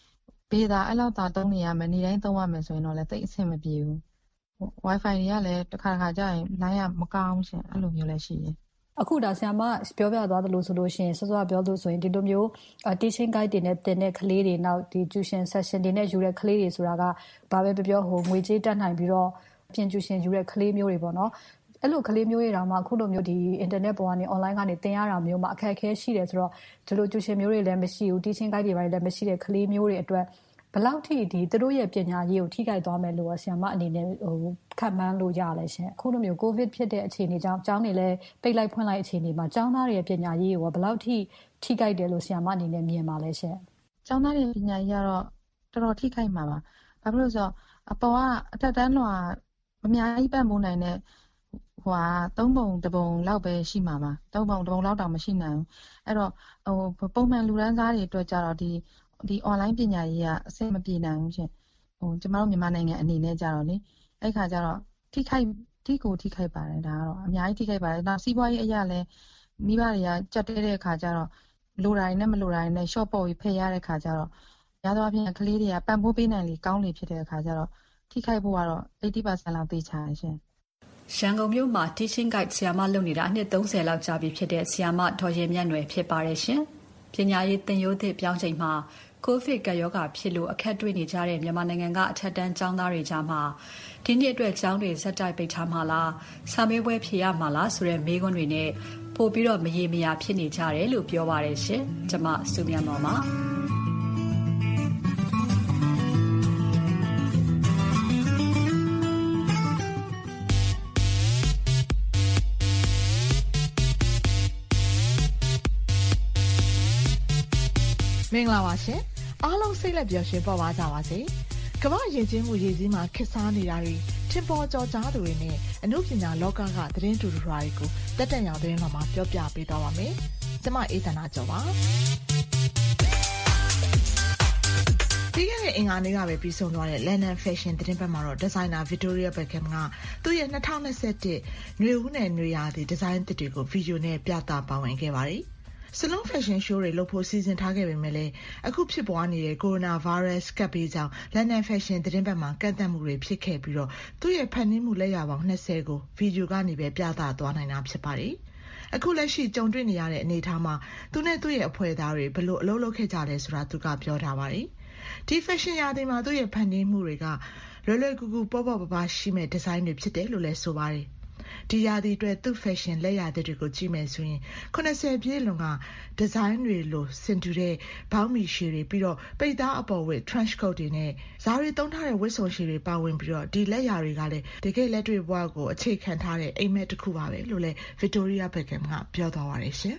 ဘေးသာအဲ့လောက်သာတုံးနေရမယ်နေတိုင်းသုံးရမယ်ဆိုရင်တော့လည်းတိတ်အဆင်မပြေဘူး Wi-Fi တွေကလည်းတစ်ခါတစ်ခါကြာရင်လိုင်းရမကောင်းရှင်အဲ့လိုမျိုးလည်းရှိတယ်အခုဒါဆရာမပြောပြသွားသလိုဆိုလို့ရှိရင်စောစောပြောလို့ဆိုရင်ဒီလိုမျိုး teaching guide တွေနဲ့တင်တဲ့ကလေးတွေနောက်ဒီ tuition session တွေနဲ့ယူတဲ့ကလေးတွေဆိုတာကဘာပဲပြောပြောဟိုငွေကြေးတက်နိုင်ပြီးတော့ပြင် tuition ယူတဲ့ကလေးမျိုးတွေပေါ့နော်အဲ့လိုကလေးမျိုးတွေတောင်မှအခုလိုမျိုးဒီ internet ပေါ်ကနေ online ကနေသင်ရတာမျိုးမှာအခက်အခဲရှိတယ်ဆိုတော့ဒီလို tuition မျိုးတွေလည်းမရှိဘူး teaching guide တွေလည်းမရှိတဲ့ကလေးမျိုးတွေအတွက်ဘယ်လောက်ထိဒီသူတို့ရဲ့ပညာရေးကိုထိခိုက်သွားမယ်လို့ဆရာမအနေနဲ့ဟိုခန့်မှန်းလို့ရလဲရှင်အခုလိုမျိုး covid ဖြစ်တဲ့အခြေအနေကြောင့်ကျောင်းတွေလည်းပိတ်လိုက်ဖွင့်လိုက်အခြေအနေမှာကျောင်းသားတွေရဲ့ပညာရေးကိုဘယ်လောက်ထိထိခိုက်တယ်လို့ဆရာမအနေနဲ့မြင်ပါလဲရှင်ကျောင်းသားတွေပညာရေးကတော့တော်တော်ထိခိုက်မှာပါဘာဖြစ်လို့ဆိုတော့အပေါ်ကအထက်တန်းလွှာအများကြီးပတ်မိုးနိုင်တဲ့ဟိုဟာသုံးပုံတစ်ပုံလောက်ပဲရှိမှာပါသုံးပုံတစ်ပုံလောက်တောင်မရှိနိုင်ဘူးအဲ့တော့ဟိုပုံမှန်လူတန်းစားတွေအတွက်ကြတော့ဒီဒီ online ပညာရေးကအဆင်မပြေနိုင်ဘူးရှင်ဟိုကျမတို့မြန်မာနိုင်ငံအနေနဲ့ကြတော့လေအဲ့ခါကျတော့ထိခိုက်ထိကိုထိခိုက်ပါတယ်ဒါကတော့အများကြီးထိခိုက်ပါတယ်နောက်စီးပွားရေးအရာလဲမိဘတွေကကြက်တဲတဲ့ခါကျတော့လိုတိုင်းနဲ့မလိုတိုင်းနဲ့ short ပေါ်ပြီးဖယ်ရတဲ့ခါကျတော့များသောအားဖြင့်ကလေးတွေကပံ့ပိုးပေးနိုင်လေကောင်းလေဖြစ်တဲ့ခါကျတော့ထိခိုက်ဖို့ကတော့ eighty percent လောက်သိချင်ရှင်ရန်ကုန်မြို့မှာ teaching guide ဆရာမလုပ်နေတာအနှစ်သုံးဆယ်လောက်ကြာပြီဖြစ်တဲ့ဆရာမဒေါ်ရင်မြတ်နွယ်ဖြစ်ပါတယ်ရှင်ပညာရေးသင်ရိုးသစ်ပြောင်းချိန်မှာကိုဗစ်ကပ်ရောဂါဖြစ်လို့အခက်တွေ့နေကြတဲ့မြန်မာနိုင်ငံကအထက်တန်းကျောင်းသားတွေကြားမှာဒီနှစ်အတွက်ကျောင်းတွေဇက်တိုက်ပိတ်ထားမှာလားစာမေးပွဲဖြေရမှာလားဆိုတဲ့မေးခွန်းတွေနဲ့ပို့ပြီးတော့မရေမရာဖြစ်နေကြတယ်လို့ပြောပါတယ်ရှင်။ကျွန်မစုမြတ်မော်ပါမင်္ဂလာပါရှင်အားလုံးစိတ်လက်ပျော်ရွှင်ပေါ်ပါကြပါစေကမ္ဘာယဉ်ကျေးမှုရည်စည်းမှာခေတ်စားနေတာတွေထင်ပေါ်ကျော်ကြားသူတွေနဲ့အမှုပညာလောကကသတင်းတူတူတွေကိုတက်တက်ရောင်သတင်းမှာပြောပြပေးသွားပါမယ်ကျွန်မအေးသနာကျော်ပါဒီကနေ့အင်္ဂါနေ့ကပဲပြီးဆုံးသွားတဲ့ London Fashion သတင်းပတ်မှာတော့ဒီဇိုင်နာ Victoria Beckham ကသူ့ရဲ့twenty twenty-oneနွေဦးနဲ့နွေရာသီဒီဇိုင်းသစ်တွေကိုဗီဒီယိုနဲ့ပြသပါဝင်ခဲ့ပါတယ်Salon Fashion Show တွေလုပ်ဖို့စီစဉ်ထားခဲ့ပေမဲ့လည်းအခုဖြစ်ပွားနေတဲ့ Coronavirus ကပ်ဘေးကြောင့် London Fashion သတင်းပတ်မှာကန့်သတ်မှုတွေဖြစ်ခဲ့ပြီးတော့သူ့ရဲ့ဖန်တီးမှုလက်ရာပေါင်းtwentyကိုဗီဒီယိုကနေပဲပြသသွားနိုင်တာဖြစ်ပါတယ်။အခုလက်ရှိကြုံတွေ့နေရတဲ့အနေအထားမှာသူနဲ့သူ့ရဲ့အဖွဲ့သားတွေဘယ်လိုအလုပ်လုပ်ခဲ့ကြလဲဆိုတာသူကပြောထားပါတယ်။ဒီ fashion ရာသီမှာသူ့ရဲ့ဖန်တီးမှုတွေကလွယ်လွယ်ကူကူပေါ့ပေါ့ပါပါရှိမဲ့ဒီဇိုင်းတွေဖြစ်တယ်လို့လည်းဆိုပါတယ်။ဒီရာသီအတွက်သူ့ fashion လက်ရာသစ်တွေကိုကြည့်မယ်ဆိုရင်eightyပြည့်လွန်ကဒီဇိုင်းတွေလိုစင်တူတဲ့ဘောင်းမီရှည်တွေပြီးတော့ပိတ်သားအပေါ်ဝတ် trench coat တွေနဲ့ဇာတွေသုံးထားတဲ့ဝတ်စုံရှည်တွေပါဝင်ပြီးတော့ဒီလက်ရာတွေကလည်းတကယ်လက်တွေ့ဘဝကိုအခြေခံထားတဲ့အိမ်မက်တစ်ခုပါပဲလို့လည်း Victoria Beckham ကပြောသွားပါတယ်ရှင်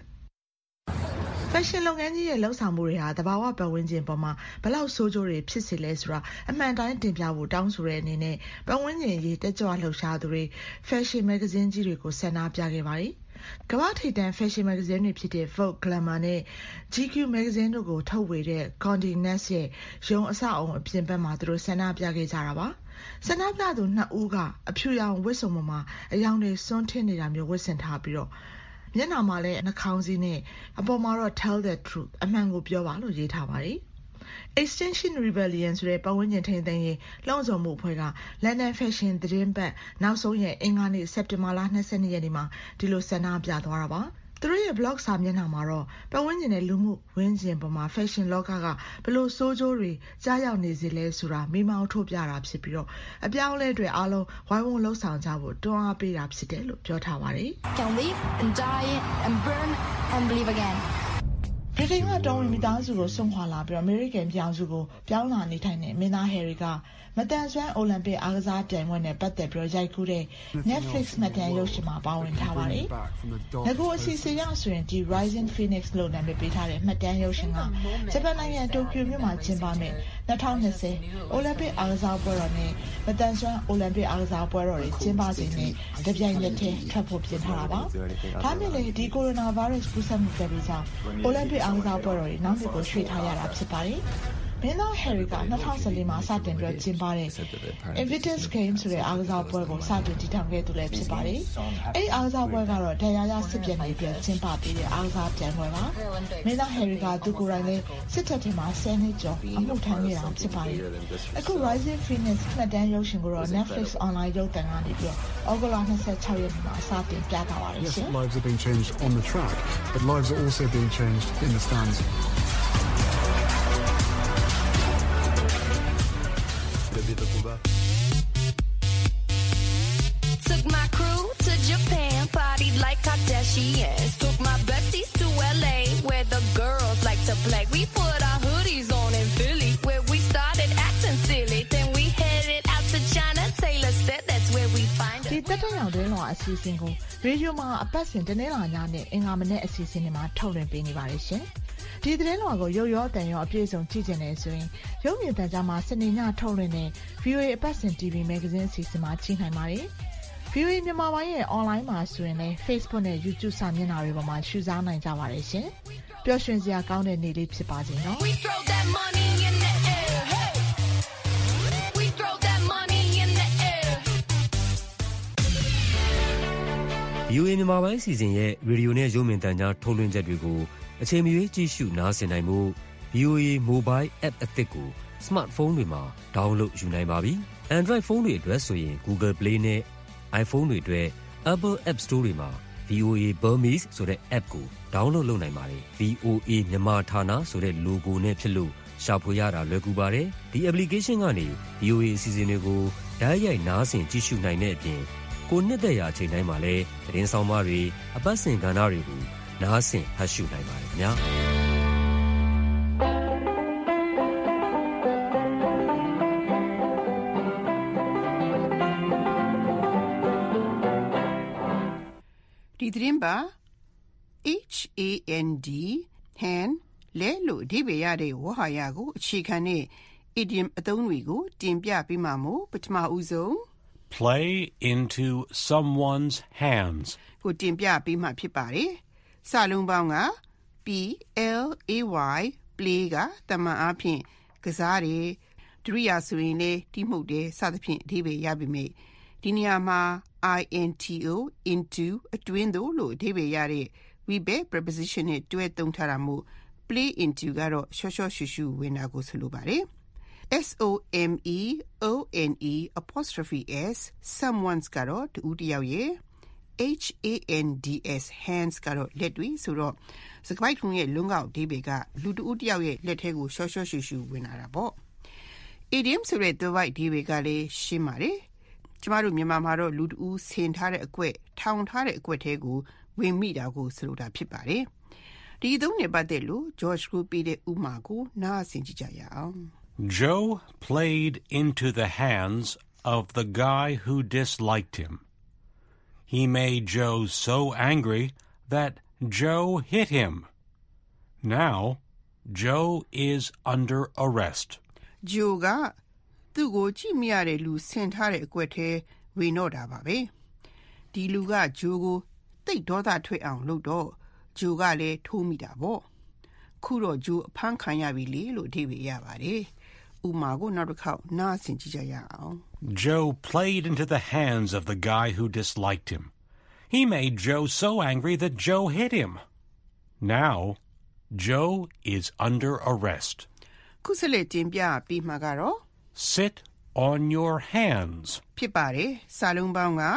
Fashion လုပ်ငန်းကြီးရဲ့လှုပ်ဆောင်မှုတွေဟာတဘာဝပတ်ဝန်းကျင်ပေါ်မှာဘလောက်ဆိုးကျိုးတွေဖြစ်စေလဲဆိုတာအမှန်တိုင်းတင်ပြဖို့တောင်းဆိုတဲ့အနေနဲ့ပတ်ဝန်းကျင်ရေးတက်ကြွလှုပ်ရှားသူတွေ Fashion Magazine ကြီးတွေကိုဆန္ဒပြခဲ့ပါတယ်။ကမ္ဘာထိပ်တန်း Fashion Magazine တွေဖြစ်တဲ့ Vogue, Glamour နဲ့ G Q Magazine တို့ကိုထုတ်ဝေတဲ့ Condé Nast ရဲ့ရုံးအဆောက်အုံအပြင်ဘက်မှာသူတို့ဆန္ဒပြခဲ့ကြတာပါ။ဆန္ဒပြသူနှစ်ဦးကအဖြူရောင်ဝတ်စုံပေါ်မှာအယောင်တွေစွန်းထင်းနေတာမျိုးဝတ်ဆင်ထားပြီးတော့မျက်နှာမှာလည်းနှာခေါင်းစည်းနဲ့အပေါ်မှာတော့ tell the truth အမှန်ကိုပြောပါလို့ရေးထားပါတယ်။ Extinction Rebellion ဆိုတဲ့ပတ်ဝန်းကျင်ထိန်းသိမ်းရေးလှုံ့ဆော်မှုအဖွဲ့က London Fashion သတင်းပတ်နောက်ဆုံးရက်အင်္ဂါနေ့စက်တင်ဘာလtwenty-secondရက်နေ့မှာဒီလိုဆန္ဒပြသွားတာပါ။သူတို့ရဲ့ blog စာမျက်နှာမှာတော့ပတ်ဝန်းကျင်နဲ့လူမှုဝန်းကျင်ပေါ်မှာ fashion လောကကဘယ်လိုဆိုးကျိုးတွေကြားရောက်နေစေလဲဆိုတာမိမောင်းထုတ်ပြတာဖြစ်ပြီးတော့အပြောင်းအလဲတွေအားလုံးဝိုင်းဝန်းလှုပ်ဆောင်ကြဖို့တွန်းအားပေးတာဖြစ်တယ်လို့ပြောထားပါတယ်။ Can live and die and burn and live again. ဗြိတိန်ကတော်ဝင်မိသားစုကိုဆွန့်ခွာလာပြီးတော့အမေရိကန်ပြောင်းစုကိုပြောင်းလာနေထိုင်တဲ့မင်းသားဟယ်ရီကမတန်ဆွမ်းအိုလံပစ်အားကစားပြိုင်ပွဲနဲ့ပတ်သက်ပြီးရိုက်ကူးတဲ့ Netflix မှတ်တမ်းရုပ်ရှင်မှာပါဝင်ထားပါတယ်။ငါကအစီအစဉ်ရဆိုရင်ဒီ Rising Phoenix လို့နာမည်ပေးထားတဲ့မှတ်တမ်းရုပ်ရှင်ကဂျပန်နိုင်ငံတိုကျိုမြို့မှာကျင်းပမယ့်twenty twentyအိုလံပစ်အားကစားပွဲတော်နဲ့မတန်ဆွမ်းအိုလံပစ်အားကစားပွဲတော်တွေကျင်းပချိန်နဲ့တပြိုင်နက်တည်းထွက်ဖို့ပြင်ထားတာပါ။ဒါပေမဲ့ဒီ Coronavirus ကူးစက်မှုကြောင့်အိုလံပစ်အားကစားပွဲတော်တွေနောက်နှစ်ကိုရွှေ့ထားရတာဖြစ်ပါတယ်။မင်းသား Harry က၂၀၁၄မှာစတင်ပြီးကျင်းပတဲ့ Invictus Games ဆိုတဲ့အားကစားပွဲကိုစတင်တည်ထောင်ခဲ့သူလည်းဖြစ်ပါတယ်။အဲဒီအားကစားပွဲကတော့ဒဏ်ရာရစစ်ပြန်တွေအတွက်ကျင်းပပေးတဲ့အားကစားပြိုင်ပွဲပါ။မင်းသား Harry ကသူကိုယ်တိုင်လည်းစစ်တပ်ထဲမှာဆယ်နှစ်ကျော်အမှုထမ်းခဲ့တာဖြစ်ပါတယ်။အခု Rising Phoenix မှတ်တမ်းရုပ်ရှင်ကိုတော့ Netflix online ရုပ်သံကနေပြီးတော့ဩဂုတ်လ၂၆ရက်နေ့မှာစတင်ပြသပါတယ်ရှင်။ Lives are being changed on the track, but lives are also being changed in the stands. Took my crew to Japan, partied like Kardashians. Took my besties to L A, where the girls like to play. We put our hoodies on in Philly, where we started acting silly. Then we headed out to China. Taylor said that's where we find her. ဒီတက်တဲ့ရောင်တွင်းလောအစီအစဉ်ကိုရေဒီယိုမှာအပတ်စဉ်တနေ့လာညနဲ့အင်္ဂါမနေ့အစီအစဉ်တွေမှာထုတ်လွှင့်ပေးနေပါတယ်ရှင်။ဒီသတင်းတော်ကိုရုပ်ရောအတန်ရောအပြည့်စုံကြည့်ကြနေဆိုရင်ရုပ်မြင်သံကြားမှာစနေညထုတ်လွှင့်တဲ့ ဗီအိုအေ အပတ်စဉ် တီဗီ Magazine အစီအစဉ်မှာကြည့်နိုင်ပါတယ်။ ဗီအိုအေ မြန်မာပိုင်းရဲ့ online မှာဆိုရင်လည်း Facebook နဲ့ YouTube စာမျက်နှာတွေပေါ်မှာရှုစားနိုင်ကြပါတယ်ရှင်။ပျော်ရွှင်စရာကောင်းတဲ့နေ့လေးဖြစ်ပါစေနော်။ We throw that money in the air. Hey. We throw that money in the air. ဗီအိုအေ မြန်မာပိုင်းအစီအစဉ်ရဲ့ရေဒီယိုနဲ့ရုပ်မြင်သံကြားထုတ်လွှင့်ချက်တွေကိုအချိန်မရွေးကြည့်ရှုနားဆင်နိုင်မှု ဗီအိုအေ Mobile App အသစ်ကို Smartphone တွေမှာ download ယူနိုင်ပါပြီ။ Android ဖုန်းတွေအတွက်ဆိုရင် Google Play နဲ့ iPhone တွေအတွက် Apple App Store တွေမှာ ဗီအိုအေ Burmese ဆိုတဲ့ app ကို download လုပ်နိုင်ပါတယ်။ ဗီအိုအေ မြန်မာဌာနဆိုတဲ့ logo နဲ့ဖြစ်လို့ရှာဖွေရတာလွယ်ကူပါတယ်။ဒီ application ကနေ ဗီအိုအေ အစီအစဉ်တွေကိုတိုက်ရိုက်နားဆင်ကြည့်ရှုနိုင်တဲ့အပြင်ကိုနှစ်သက်ရာအချိန်တိုင်းမှာလည်းသတင်းဆောင်မတွေအပတ်စဉ်ကဏ္ဍတွေကိုနားဆင်ဖတ်ရှုနိုင်ပါတယ်ခင်ဗျာ။ဒီသတင်းပါ H A N D hand လဲလို့အဓိပ္ပာယ်ရတဲ့ဝါဟာရကိုအခြေခံတဲ့ idiom အသုံးတွေကိုတင်ပြပေးမှာမို့ပထမဦးဆုံး play into someone's hands ကိုတင်ပြပေးမှာဖြစ်ပါတယ်။စာလုံးပေါင်းက P L A Y play ကတမန်အားဖြင့်ကစားတယ်ဒရိယာဆိုရင်လည်းတိမှုတ်တယ်စသဖြင့်အဓိပ္ပာယ်ရပါမယ်။ဒီနေရာမှာinto into အတွင်းသို့လို့အဓိပ္ပာယ်ရတဲ့ we bet preposition နဲ့တွဲသုံးထားတာမို့ play into ကတော့ရှော့ရှော့ရှူရှူဝင်တာကိုဆိုလိုပါတယ်။ S O M E O N E apostrophe S someone's ကတော့တူတယောက်ရဲ့ H A N D S hands ကတော့လက်တွေဆိုတော့စကားပိုက်ထုံးရဲ့လုံကောက်အဓိပ္ပာယ်ကလူတူတယောက်ရဲ့လက်ထဲကိုရှော့ရှော့ရှူရှူဝင်လာတာပေါ့။ idiom ဆိုတဲ့သွယ်ဝိုက်အဓိပ္ပာယ်ကလည်းရှင်းပါတယ်။ကျမတို့မြန်မာမှာတော့လူတူဆင်ထားတဲ့အကွက်ထောင်ထားတဲ့အကွက်ထဲကိုဝင်မိတာကိုဆိုလိုတာဖြစ်ပါတယ်။ဒီအသုံးနဲ့ပတ်သက်လို့ George ကိုပေးတဲ့ဥပမာကိုနားဆင်ကြည့်ကြရအောင်။ Joe played into the hands of the guy who disliked him. He made Joe so angry that Joe hit him. Now, Joe is under arrest. Joe ကသူ့ကိုကြည့်မရတဲ့လူဆင်ထားတဲ့အကွက်ထဲဝင်တော့တာပါပဲ။ဒီလူက Joe ကိုတိတ်ဒေါသထွက်အောင်လုပ်တော့ Joe ကလည်းထိုးမိတာပေါ့။ခုတော့ Joe အဖမ်းခံရပြီလေလို့အဓိပ္ပာယ်ရပါတယ်။ဥပမာကိုနောက်တစ်ခေါက်နားဆင်ကြည့်ကြရအောင်။ Joe played into the hands of the guy who disliked him. He made Joe so angry that Joe hit him. Now, Joe is under arrest. ခုဆက်လက်တင်ပြပြီးမှကတော့ Sit on your hands. ဖြစ်ပါတယ်။စာလုံးပေါင်းက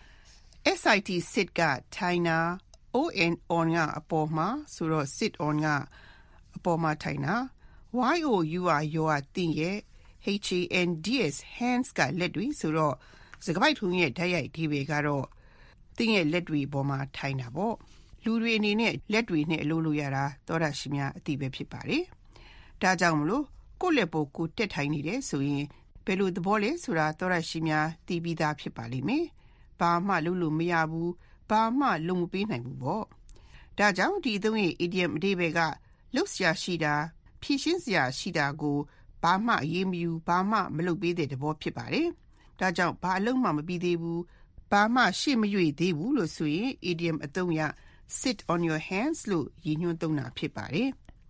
S I T sit ကထိုင်တာ O N on ကအပေါ်မှာဆိုတော့ sit on ကအပေါ်မှာထိုင်တာ Y O U R ရောကတင်ရဲ့ H A N D S hands ကလက်တွေဆိုတော့စကားပိုက်ထုံးရဲ့ဓာတ်ရိုက်အဓိပ္ပာယ်ကတော့တင်ရဲ့လက်တွေပေါ်မှာထိုင်တာပေါ့လူတွေအနေနဲ့လက်တွေနဲ့အလုပ်လုပ်ရတာသောတာရှိများအသိပဲဖြစ်ပါတယ်ဒါကြောင့်မလို့ကိုယ့်လက်ပေါ်ကိုတက်ထိုင်နေတယ်ဆိုရင်ဘယ်လိုသဘောလဲဆိုတာသောတာရှိများသိပြီးသားဖြစ်ပါလိမ့်မယ်ဘာမှလုပ်လို့မရဘူးဘာမှလုပ်မပေးနိုင်ဘူးပေါ့ဒါကြောင့်ဒီအသုံးရဲ့ idiom အဓိပ္ပာယ်ကလှုပ်ရှားရှိတာဖြည့်ရှင်းစရာရှိတာကိုဘာမှအရေးမယူဘာမှမလုပ်ပေးတဲ့သဘောဖြစ်ပါတယ်ဒါကြောင့်ဘာအလုပ်မှမပြီးသေးဘူးဘာမှရှေ့မရွေ့သေးဘူးလို့ဆိုရင် idiom အသုံးရ sit on your hands လို့ရည်ညွှန်းသုံးတာဖြစ်ပါတယ်ဒ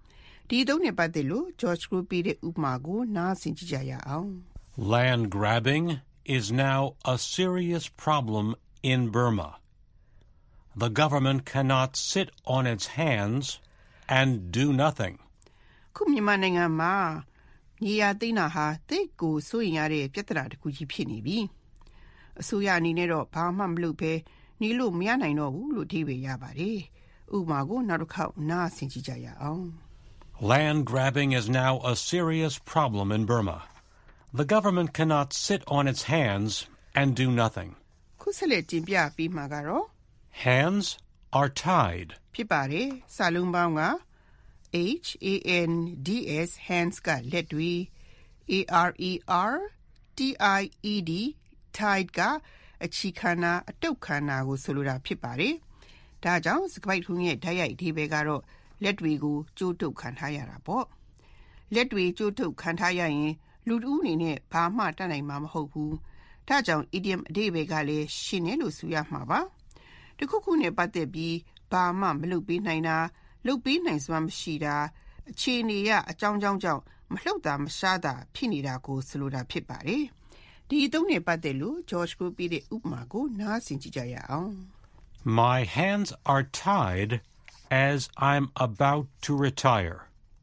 ဒီသုံးနဲ့ပတ်သက်လို့ George ကိုပေးတဲ့ဥပမာကိုနားဆင်ကြည့်ကြရအောင် Land grabbing is now a serious problem in Burma. The government cannot sit on its hands and do nothing. ခုမြန်မာနိုင်ငံမှာမြေယာသိမ်းတာဟာတိတ်ကိုစိုးရင်ရတဲ့ပြဿနာတစ်ခုကြီးဖြစ်နေပြီ။အစိုးရအနေနဲ့တော့ဘာမှမလုပ်ဘဲနေလို့မရနိုင်တော့ဘူးလို့အဓိပ္ပာယ်ရပါတယ်။ဥပမာကိုနောက်တစ်ခေါက်နားဆင်ကြည့်ကြရအောင် Land grabbing is now a serious problem in Burma. The government cannot sit on its hands and do nothing. ခုဆက်လက်တင်ပြပြီးမှာကတော့ Hands are tied. ဖြစ်ပါတယ်။စာလုံးပေါင်းက H A N D S hands ကလက်တွေ A R E R T I E D tied ကအချီခန္ဓာအတုတ်ခန္ဓာကိုဆိုလိုတာဖြစ်ပါတယ်။ဒါကြောင့်စကားထုံးရဲ့ဓာတ်ရိုက်အဓိပ္ပာယ်ကတော့လက်တွေကိုကြိုးတုပ်ခံထားရတာပေါ့။လက်တွေကြိုးတုပ်ခံထားရရင်လူတဦးအနေနဲ့ဘာမှတတ်နိုင်မှာမဟုတ်ဘူး။ဒါကြောင့် idiom အဓိပ္ပာယ်ကလည်းရှင်းတယ်လို့ဆိုရမှာပါ။တစ်ခုခုနဲ့ပတ်သက်ပြီးဘာမှမလုပ်ပေးနိုင်တာလုပ်ပေးနိုင်စွမ်းမရှိတာအခြေအနေရအကြောင်းကြောင်းကြောင့်မလှုပ်တာမရှားတာဖြစ်နေတာကိုဆိုလိုတာဖြစ်ပါတယ်။ဒီအသုံးနဲ့ပတ်သက်လို့ George ကိုပြတဲ့ဥပမာကိုနားဆင်ကြည့်ကြရအောင် My hands are tied as I'm about to retire.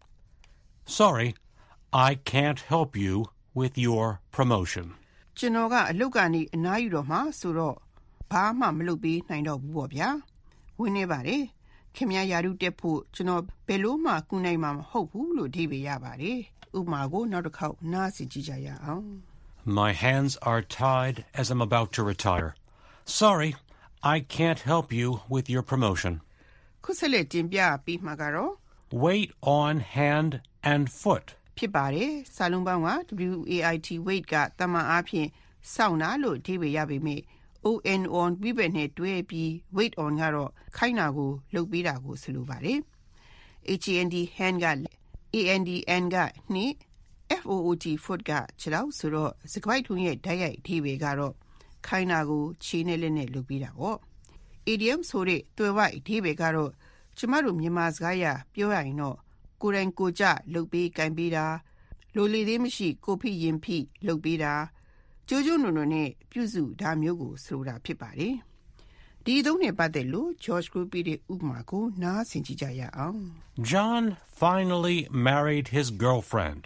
Sorry, I can't help you with your promotion. ကျွန်တော်ကအလုပ်ကနေအနားယူတော့မှဆိုတော့ဘာမှမလုပ်ပေးနိုင်တော့ဘူးပေါ့ဗျာ။ဝင်နေပါတယ်။ခင်ဗျားယာရုတက်ဖို့ကျွန်တော်ဘယ်လို့မှကူနိုင်မှာမဟုတ်ဘူးလို့အဓိပ္ပာယ်ရပါတယ်။ဥပမာကိုနောက်တစ်ခေါက်နားဆင်ကြည့်ကြရအောင် My hands are tied as I'm about to retire. Sorry, I can't help you with your promotion. ခုဆက်လက်တင်ပြပြီးမှာကတော့ Wait on hand and foot. ဖြစ်ပါတယ်။စာလုံးပေါင်းက W A I T wait ကတမန်အားဖြင့်စောင့်တာလို့အဓိပ္ပာယ်ရပေမဲ့ O N on ပြီးပဲနဲ့တွဲပြီး wait on ကတော့ခိုင်းတာကိုလုပ်ပေးတာကိုဆိုလိုပါတယ်။ H A N D hand က A N D N ကနှင့် F O O T foot ကခြေထောက်ဆိုတော့စကားထုံးရဲ့ဓာတ်ရိုက်အဓိပ္ပာယ်ကတော့ခိုင်းတာကိုခြေနဲ့လက်နဲ့လုပ်ပေးတာပေါ့။ Idiom ဆိုတဲ့သွယ်ဝိုက်အဓိပ္ပာယ်ကတော့ကျမတို့မြန်မာစကားရပြောရရင်တော့ကိုယ်တိုင်ကိုယ်ကျလုပ်ပေးကင်ပေးတာလိုလေသေးမရှိကိုဖိရင်ဖိလုပ်ပေးတာကြိုးကြိုးနုံနုံနဲ့ပြုစုဒါမျိုးကိုဆိုတာဖြစ်ပါတယ်။ဒီသုံးနဲ့ပတ်သက်လို့ George ကိုပြတဲ့ဥပမာကိုနားဆင်ကြည့်ကြရအောင် John finally married his girlfriend,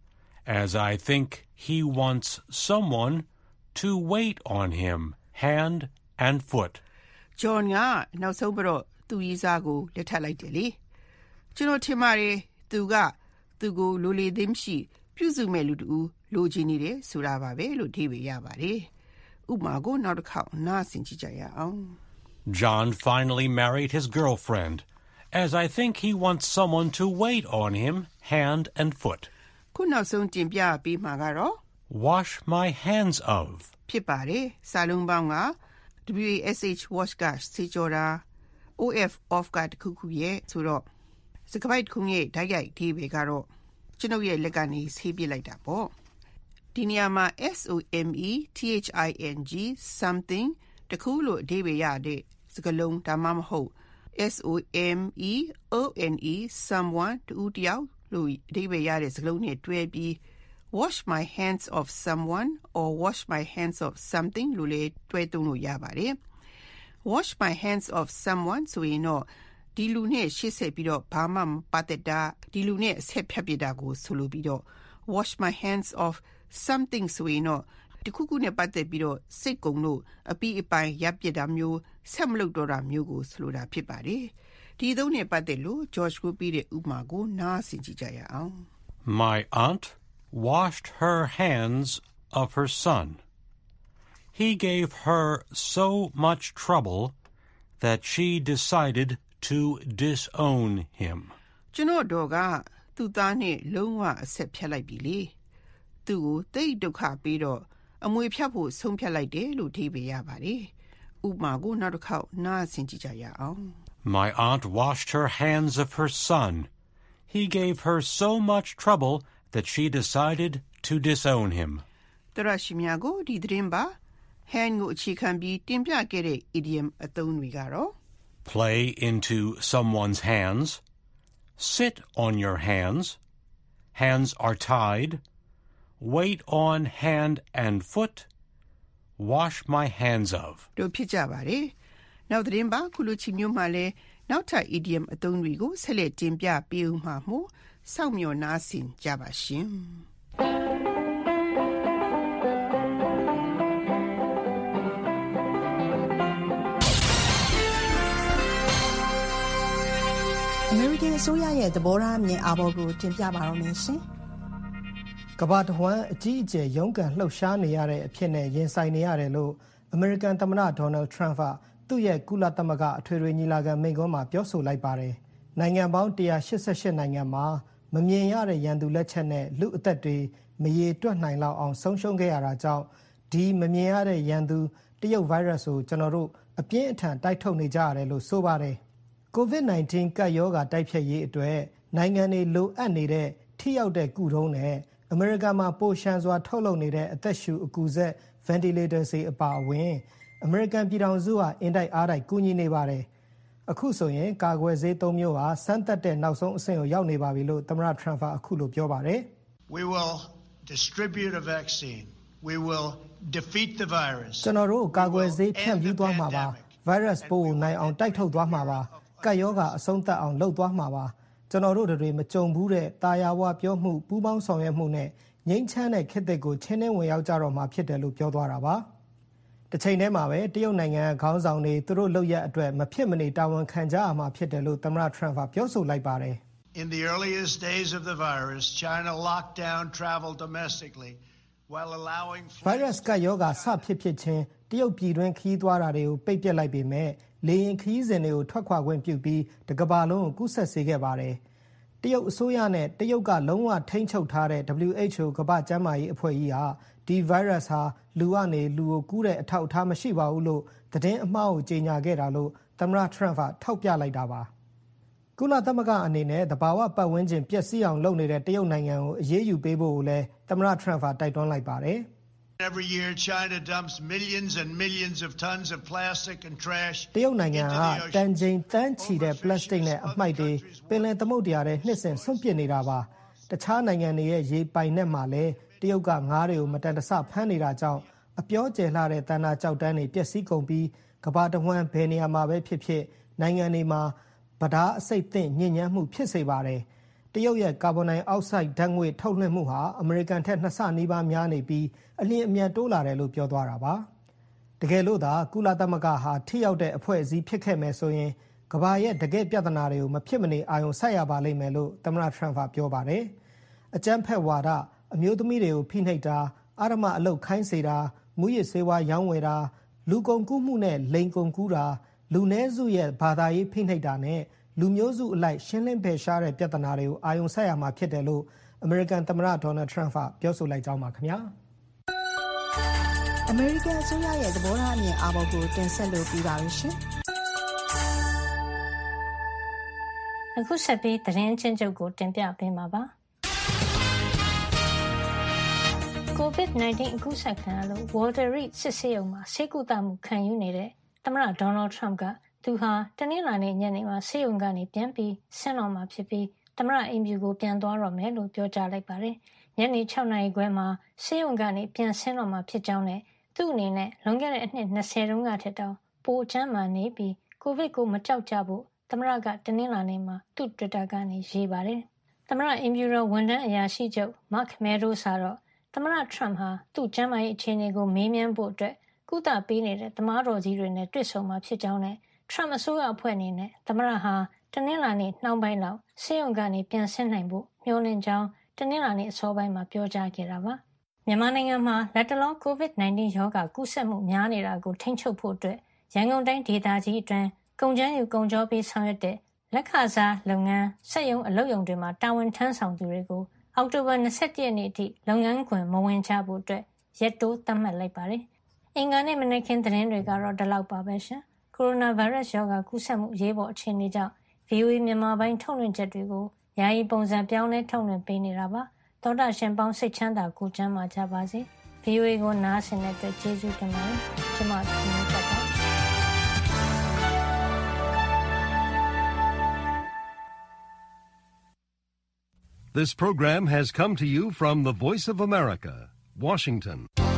as I think he wants someone to wait on him hand and foot. John ကနောက်ဆုံးပြတော့သူ့ရေးစားကိုလက်ထပ်လိုက်တယ်လေ။ကျွန်တော်ထင်ပါတယ်သူကသူကိုလိုလေသေးမရှိပြုစုမဲ့လူတူလိုချင်နေတယ်ဆိုတာပါပဲလို့အဓိပ္ပာယ်ရပါတယ်။ဥပမာကိုနောက်တစ်ခေါက်နားဆင်ကြည့်ကြရအောင် John finally married his girlfriend, as I think he wants someone to wait on him hand and foot. ခုနောက်ဆုံးတင်ပြပေးမှာကတော့ Wash my hands of. ဖြစ်ပါတယ်။စာလုံးပေါင်းက W A S H wash ကစေကြောတာ O F off ကတခုခုရဲ့ဆိုတော့စကားပိုက်ခုရဲ့ဓာတ်ရိုက်အဓိပ္ပာယ်ကတော့ကျွန်ုပ်ရဲ့လက်ကနေဆေးပြလိုက်တာပေါ့ဒီနေရာမှာ S O M E T H I N G something တခုလို့အဓိပ္ပာယ်ရတဲ့စကားလုံးဒါမှမဟုတ် S O M E O N E someone တူတယောက်လို့အဓိပ္ပာယ်ရတဲ့စကားလုံးနဲ့တွဲပြီး wash my hands of someone or wash my hands of something လို့လည်းတွဲသုံးလို့ရပါတယ် wash my hands of someone ဆိုရင်တော့ဒီလူနဲ့ရှေ့ဆက်ပြီးတော့ဘာမှမပတ်သက်တာဒီလူနဲ့အဆက်ဖြတ်ပြတာကိုဆိုလိုပြီးတော့ wash my hands of something ဆိုရင်တော့ဒီခုခုနဲ့ပတ်သက်ပြီးတော့စိတ်ကုံလို့အပီးအပိုင်ရပ်ပြတာမျိုးဆက်မလုပ်တော့တာမျိုးကိုဆိုလိုတာဖြစ်ပါတယ်ဒီသုံးနဲ့ပတ်သက်လို့ George ကိုပြတဲ့ဥပမာကိုနားဆင်ကြည့်ကြရအောင် My aunt washed her hands of her son. He gave her so much trouble that she decided to disown him. ကျွန်တော်တို့ကသူ့သားနဲ့လုံးဝအဆက်ဖြတ်လိုက်ပြီလေသူ့ကိုတိတ်ဒုက္ခပေးတော့အမွေဖြတ်ဖို့ဆုံးဖြတ်လိုက်တယ်လို့ထိပေးရပါတယ်ဥပမာကိုနောက်တစ်ခေါက်နားဆင်ကြည့်ကြရအောင် My aunt washed her hands of her son. He gave her so much trouble that she decided to disown him. တရရှိမြကိုဒီသတင်းပါ hand ကိုအခြေခံပြီးတင်ပြခဲ့တဲ့ idiom အသုံးတွေကတော့ play into someone's hands, sit on your hands, hands are tied, wait on hand and foot, wash my hands of. တို့ဖြစ်ကြပါတယ်။နောက်သတင်းပါခုလိုချီမျိုးမှလည်းနောက်ထပ် idiom အသုံးတွေကိုဆက်လက်တင်ပြပေးဦးမှာမို့စောင့်မျှော်နားဆင်ကြပါရှင်။ American အစိုးရရဲ့သဘောထားအမြင်အာဘော်ကိုတင်ပြပါတော့မယ်ရှင်။ကမ္ဘာတစ်ဝန်းအကြီးအကျယ်ရုန်းကန်လှုပ်ရှားနေရတဲ့အဖြစ်နဲ့ရင်ဆိုင်နေရတယ်လို့ American သမ္မတ Donald Trump ကသူ့ရဲ့ကုလသမဂ္ဂအထွေထွေညီလာခံမိန့်ခွန်းမှာပြောဆိုလိုက်ပါတယ်။နိုင်ငံပေါင်းone hundred eighty-eightနိုင်ငံမှာမမြင်ရတဲ့ရန်သူလက်ချက်နဲ့လူအသက်တွေမရေတွက်နိုင်လောက်အောင်ဆုံးရှုံးခဲ့ရတာကြောင့်ဒီမမြင်ရတဲ့ရန်သူတရုတ်ဗိုင်းရပ်စ်ကိုကျွန်တော်တို့အပြင်းအထန်တိုက်ထုတ်နေကြရတယ်လို့ဆိုပါတယ်။ ကိုဗစ် nineteen ကပ်ရောဂါတိုက်ဖျက်ရေးအတွက်နိုင်ငံတွေလိုအပ်နေတဲ့ထိရောက်တဲ့ကုထုံးနဲ့အမေရိကန်မှာပိုရှန်စွာထုတ်လုပ်နေတဲ့အသက်ရှူအကူဆက် ventilator တွေအပါအဝင်အမေရိကန်ပြည်ထောင်စုဟာအင်တိုက်အားတိုက်ကူညီနေပါတယ်။အခုဆိုရင်ကာကွယ်ဆေးသုံးမျိုးဟာစမ်းသပ်တဲ့နောက်ဆုံးအဆင့်ကိုရောက်နေပါပြီလို့သမ္မတ Trump ကအခုလိုပြောပါတယ်။ We will distribute a vaccine. We will defeat the virus. ကျွန်တော်တို့ကာကွယ်ဆေးဖြန့်ဖြူးသွားမှာပါ။ virus ပိုးကိုနိုင်အောင်တိုက်ထုတ်သွားမှာပါ။ကပ်ရောဂါအဆုံးသတ်အောင်လုပ်သွားမှာပါ။ကျွန်တော်တို့တွေမကြုံဘူးတဲ့တာယာဝပြောမှုပူးပေါင်းဆောင်ရွက်မှုနဲ့ငြိမ်းချမ်းတဲ့ခေတ်သစ်ကိုချင်းနှင်းဝင်ရောက်ကြတော့မှာဖြစ်တယ်လို့ပြောသွားတာပါ။တစ်ချိန်တည်းမှာပဲတရုတ်နိုင်ငံခေါင်းဆောင်တွေသူတို့လုပ်ရအတွက်မဖြစ်မနေတာဝန်ခံကြရမှာဖြစ်တယ်လို့သမ္မတ Trump ကပြောဆိုလိုက်ပါတယ်။ In the earliest days of the virus, China locked down travel domestically while allowing virus ကရောဂါစဖြစ်ဖြစ်ချင်းတရုတ်ပြည်တွင်းခရီးသွားတာတွေကိုပိတ်ပစ်လိုက်ပေမဲ့လေယာဉ်ခရီးစဉ်တွေကိုထွက်ခွာခွင့်ပြုပြီးတကမ္ဘာလုံးကိုကူးစက်စေခဲ့ပါတယ်။တရုတ်အစိုးရနဲ့တရုတ်ကလုံးဝထိန်းချုပ်ထားတဲ့ W H O ကမ္ဘာ့ကျန်းမာရေးအဖွဲ့ကြီးဟာဒီ virus ဟာလူကနေလူကိုကူးတဲ့အထောက်အထားမရှိပါဘူးလို့သတင်းအမှားကိုကြေညာခဲ့တာလို့သမ္မတ Trump ကထောက်ပြလိုက်တာပါ။ကုလသမဂ္ဂအနေနဲ့သဘာဝပတ်ဝန်းကျင်ပျက်စီးအောင်လုပ်နေတဲ့တရုတ်နိုင်ငံကိုအရေးယူပေးဖို့ကိုလည်းသမ္မတ Trump ကတိုက်တွန်းလိုက်ပါတယ်။ Every year China dumps millions and millions of tons of plastic and trash. တရုတ်နိုင်ငံကတန်ချိန်တန်းချီတဲ့ plastic နဲ့အမှိုက်တွေပင်လယ်သမုဒ္ဒရာထဲနှစ်စဉ်ဆွန့်ပစ်နေတာပါ။တခြားနိုင်ငံတွေရဲ့ရေပိုင်နက်မှာလည်းတရုတ်ကငါးတွေကိုမတန်တဆဖမ်းနေတာကြောင့်အပြောကျယ်လှတဲ့တန်တာကြောက်တန်းတွေပျက်စီးကုန်ပြီးကမ္ဘာတစ်ဝန်းဘယ်နေရာမှာပဲဖြစ်ဖြစ်နိုင်ငံတွေမှာဗဒါအစိတ်သင့်ညဉ့်ညမ်းမှုဖြစ်စေပါတယ်။တရုတ်ရဲ့ကာဗွန်ဒိုင်အောက်ဆိုက်ဓာတ်ငွေ့ထုတ်လွှင့်မှုဟာအမေရိကန်ထက်နှစ်ဆနီးပါးများနေပြီးအလျင်အမြန်တိုးလာတယ်လို့ပြောသွားတာပါ။တကယ်လို့သာကုလသမဂ္ဂဟာထိရောက်တဲ့အဖွဲ့အစည်းဖြစ်ခဲ့မယ်ဆိုရင်ကမ္ဘာရဲ့တကယ့်ပြဿနာတွေကိုမဖြစ်မနေအာရုံစိုက်ရပါလိမ့်မယ်လို့သမ္မတ Trump ကပြောပါတယ်။အကြမ်းဖက်ဝါဒအမျိုးသမီးတွေကိုဖိနှိပ်တာအဓမ္မအလုပ်ခိုင်းစေတာမူရစ်ဆေးဝါးရောင်းဝယ်တာလူကုန်ကူးမှုနဲ့လိန်ကုန်ကူးတာလူနည်းစုရဲ့ဘာသာရေးဖိနှိပ်တာနဲ့လူမျိုးစုအလိုက်ရှင်းလင်းဖယ်ရှားတဲ့ပြဿနာတွေကိုအာရုံစိုက်ရမှာဖြစ်တယ်လို့အမေရိကန်သမ္မတ Donald Trump ကပြောဆိုလိုက်ကြောင်းပါခင်ဗျာအမေရိကန်အစိုးရရဲ့သဘောထားအမြင်အာဘော်ကိုတင်ဆက်လို့ပြီးပါရရှင်အခုဆက်ပြီးသတင်းချင်းချုပ်ကိုတင်ပြပေးမှာပါကိုဗစ် nineteen အကူးစက်ခံရလို့ Walter Reed စစ်ဆေးရုံမှာဆေးကုသမှုခံယူနေတဲ့သမ္မတ Donald Trump ကသူဟာတနင်္လာနေ့ညနေမှာဆေးရုံကနေပြန်ပြီးဆင်းတော့မှာဖြစ်ပြီးသမ္မတအိမ်ဖြူကိုပြန်သွားတော့မယ်လို့ပြောကြားလိုက်ပါတယ်။ညနေ၆နာရီခွဲမှာဆေးရုံကနေပြန်ဆင်းတော့မှာဖြစ်ကြောင်းနဲ့သူ့အနေနဲ့လွန်ခဲ့တဲ့အနှစ်၂၀တုန်းကထက်တောင်ပိုကျန်းမာနေပြီးကိုဗစ်ကိုမကြောက်ကြဖို့သမ္မတကတနင်္လာနေ့မှာသူ့ Twitter ကနေရေးပါတယ်။သမ္မတအိမ်ဖြူတော်ဝန်ထမ်းအရာရှိချုပ် Mark Meadows ကတော့သမ္မတ Trump ဟာသူ့ကျန်းမာရေးအခြေအနေကိုမေးမြန်းဖို့အတွက်ကုသပေးနေတဲ့သမားတော်ကြီးတွေနဲ့တွေ့ဆုံမှာဖြစ်ကြောင်းနဲ့Trump အစိုးရအဖွဲ့အနေနဲ့သမ္မတဟာတနင်္လာနေ့နှောင်းပိုင်းလောက်ဆေးရုံကနေပြန်ဆင်းနိုင်ဖို့မျှော်လင့်ကြောင်းတနင်္လာနေ့အစောပိုင်းမှာပြောကြားခဲ့တာပါ။မြန်မာနိုင်ငံမှာလက်တလော ကိုဗစ် nineteen ရောဂါကူးစက်မှုများနေတာကိုထိန်းချုပ်ဖို့အတွက်ရန်ကုန်တိုင်းဒေသကြီးအတွင်းကုန်ကျန်းယူကုန်ကြောပေးဆောင်ရွက်တဲ့လက်ခစားလုပ်ငန်းစက်ရုံအလုပ်ရုံတွေမှာတာဝန်ထမ်းဆောင်သူတွေကိုအောက်တိုဘာ၂၁ရက်နေ့အထိလုပ်ငန်းခွင်မဝင်ကြဖို့အတွက်ရက်တိုးသတ်မှတ်လိုက်ပါတယ်။အင်္ဂါနေ့မနက်ခင်းသတင်းတွေကတော့ဒီလောက်ပါပဲရှင်။ကိုရိုနာဗိုင်းရပ်စ်ရောဂါကူးစက်မှုရေးပေါ်အခြေအနေကြောင့် ဗွီအိုအေ မြန်မာပိုင်းထုတ်လွှင့်ချက်တွေကိုယာယီပုံစံပြောင်းလဲထုတ်လွှင့်ပေးနေတာပါ။သောတာရှင်ပေါင်းစိတ်ချမ်းသာကိုကျန်းမာကြပါစေ။ ဗွီအိုအေကိုနားဆင်တဲ့အတွက်ကျေးဇူးတင်ပါတယ်။ကျွန်မတို့ဒီနေ့တက်ပါ This program has come to you from the Voice of America, Washington.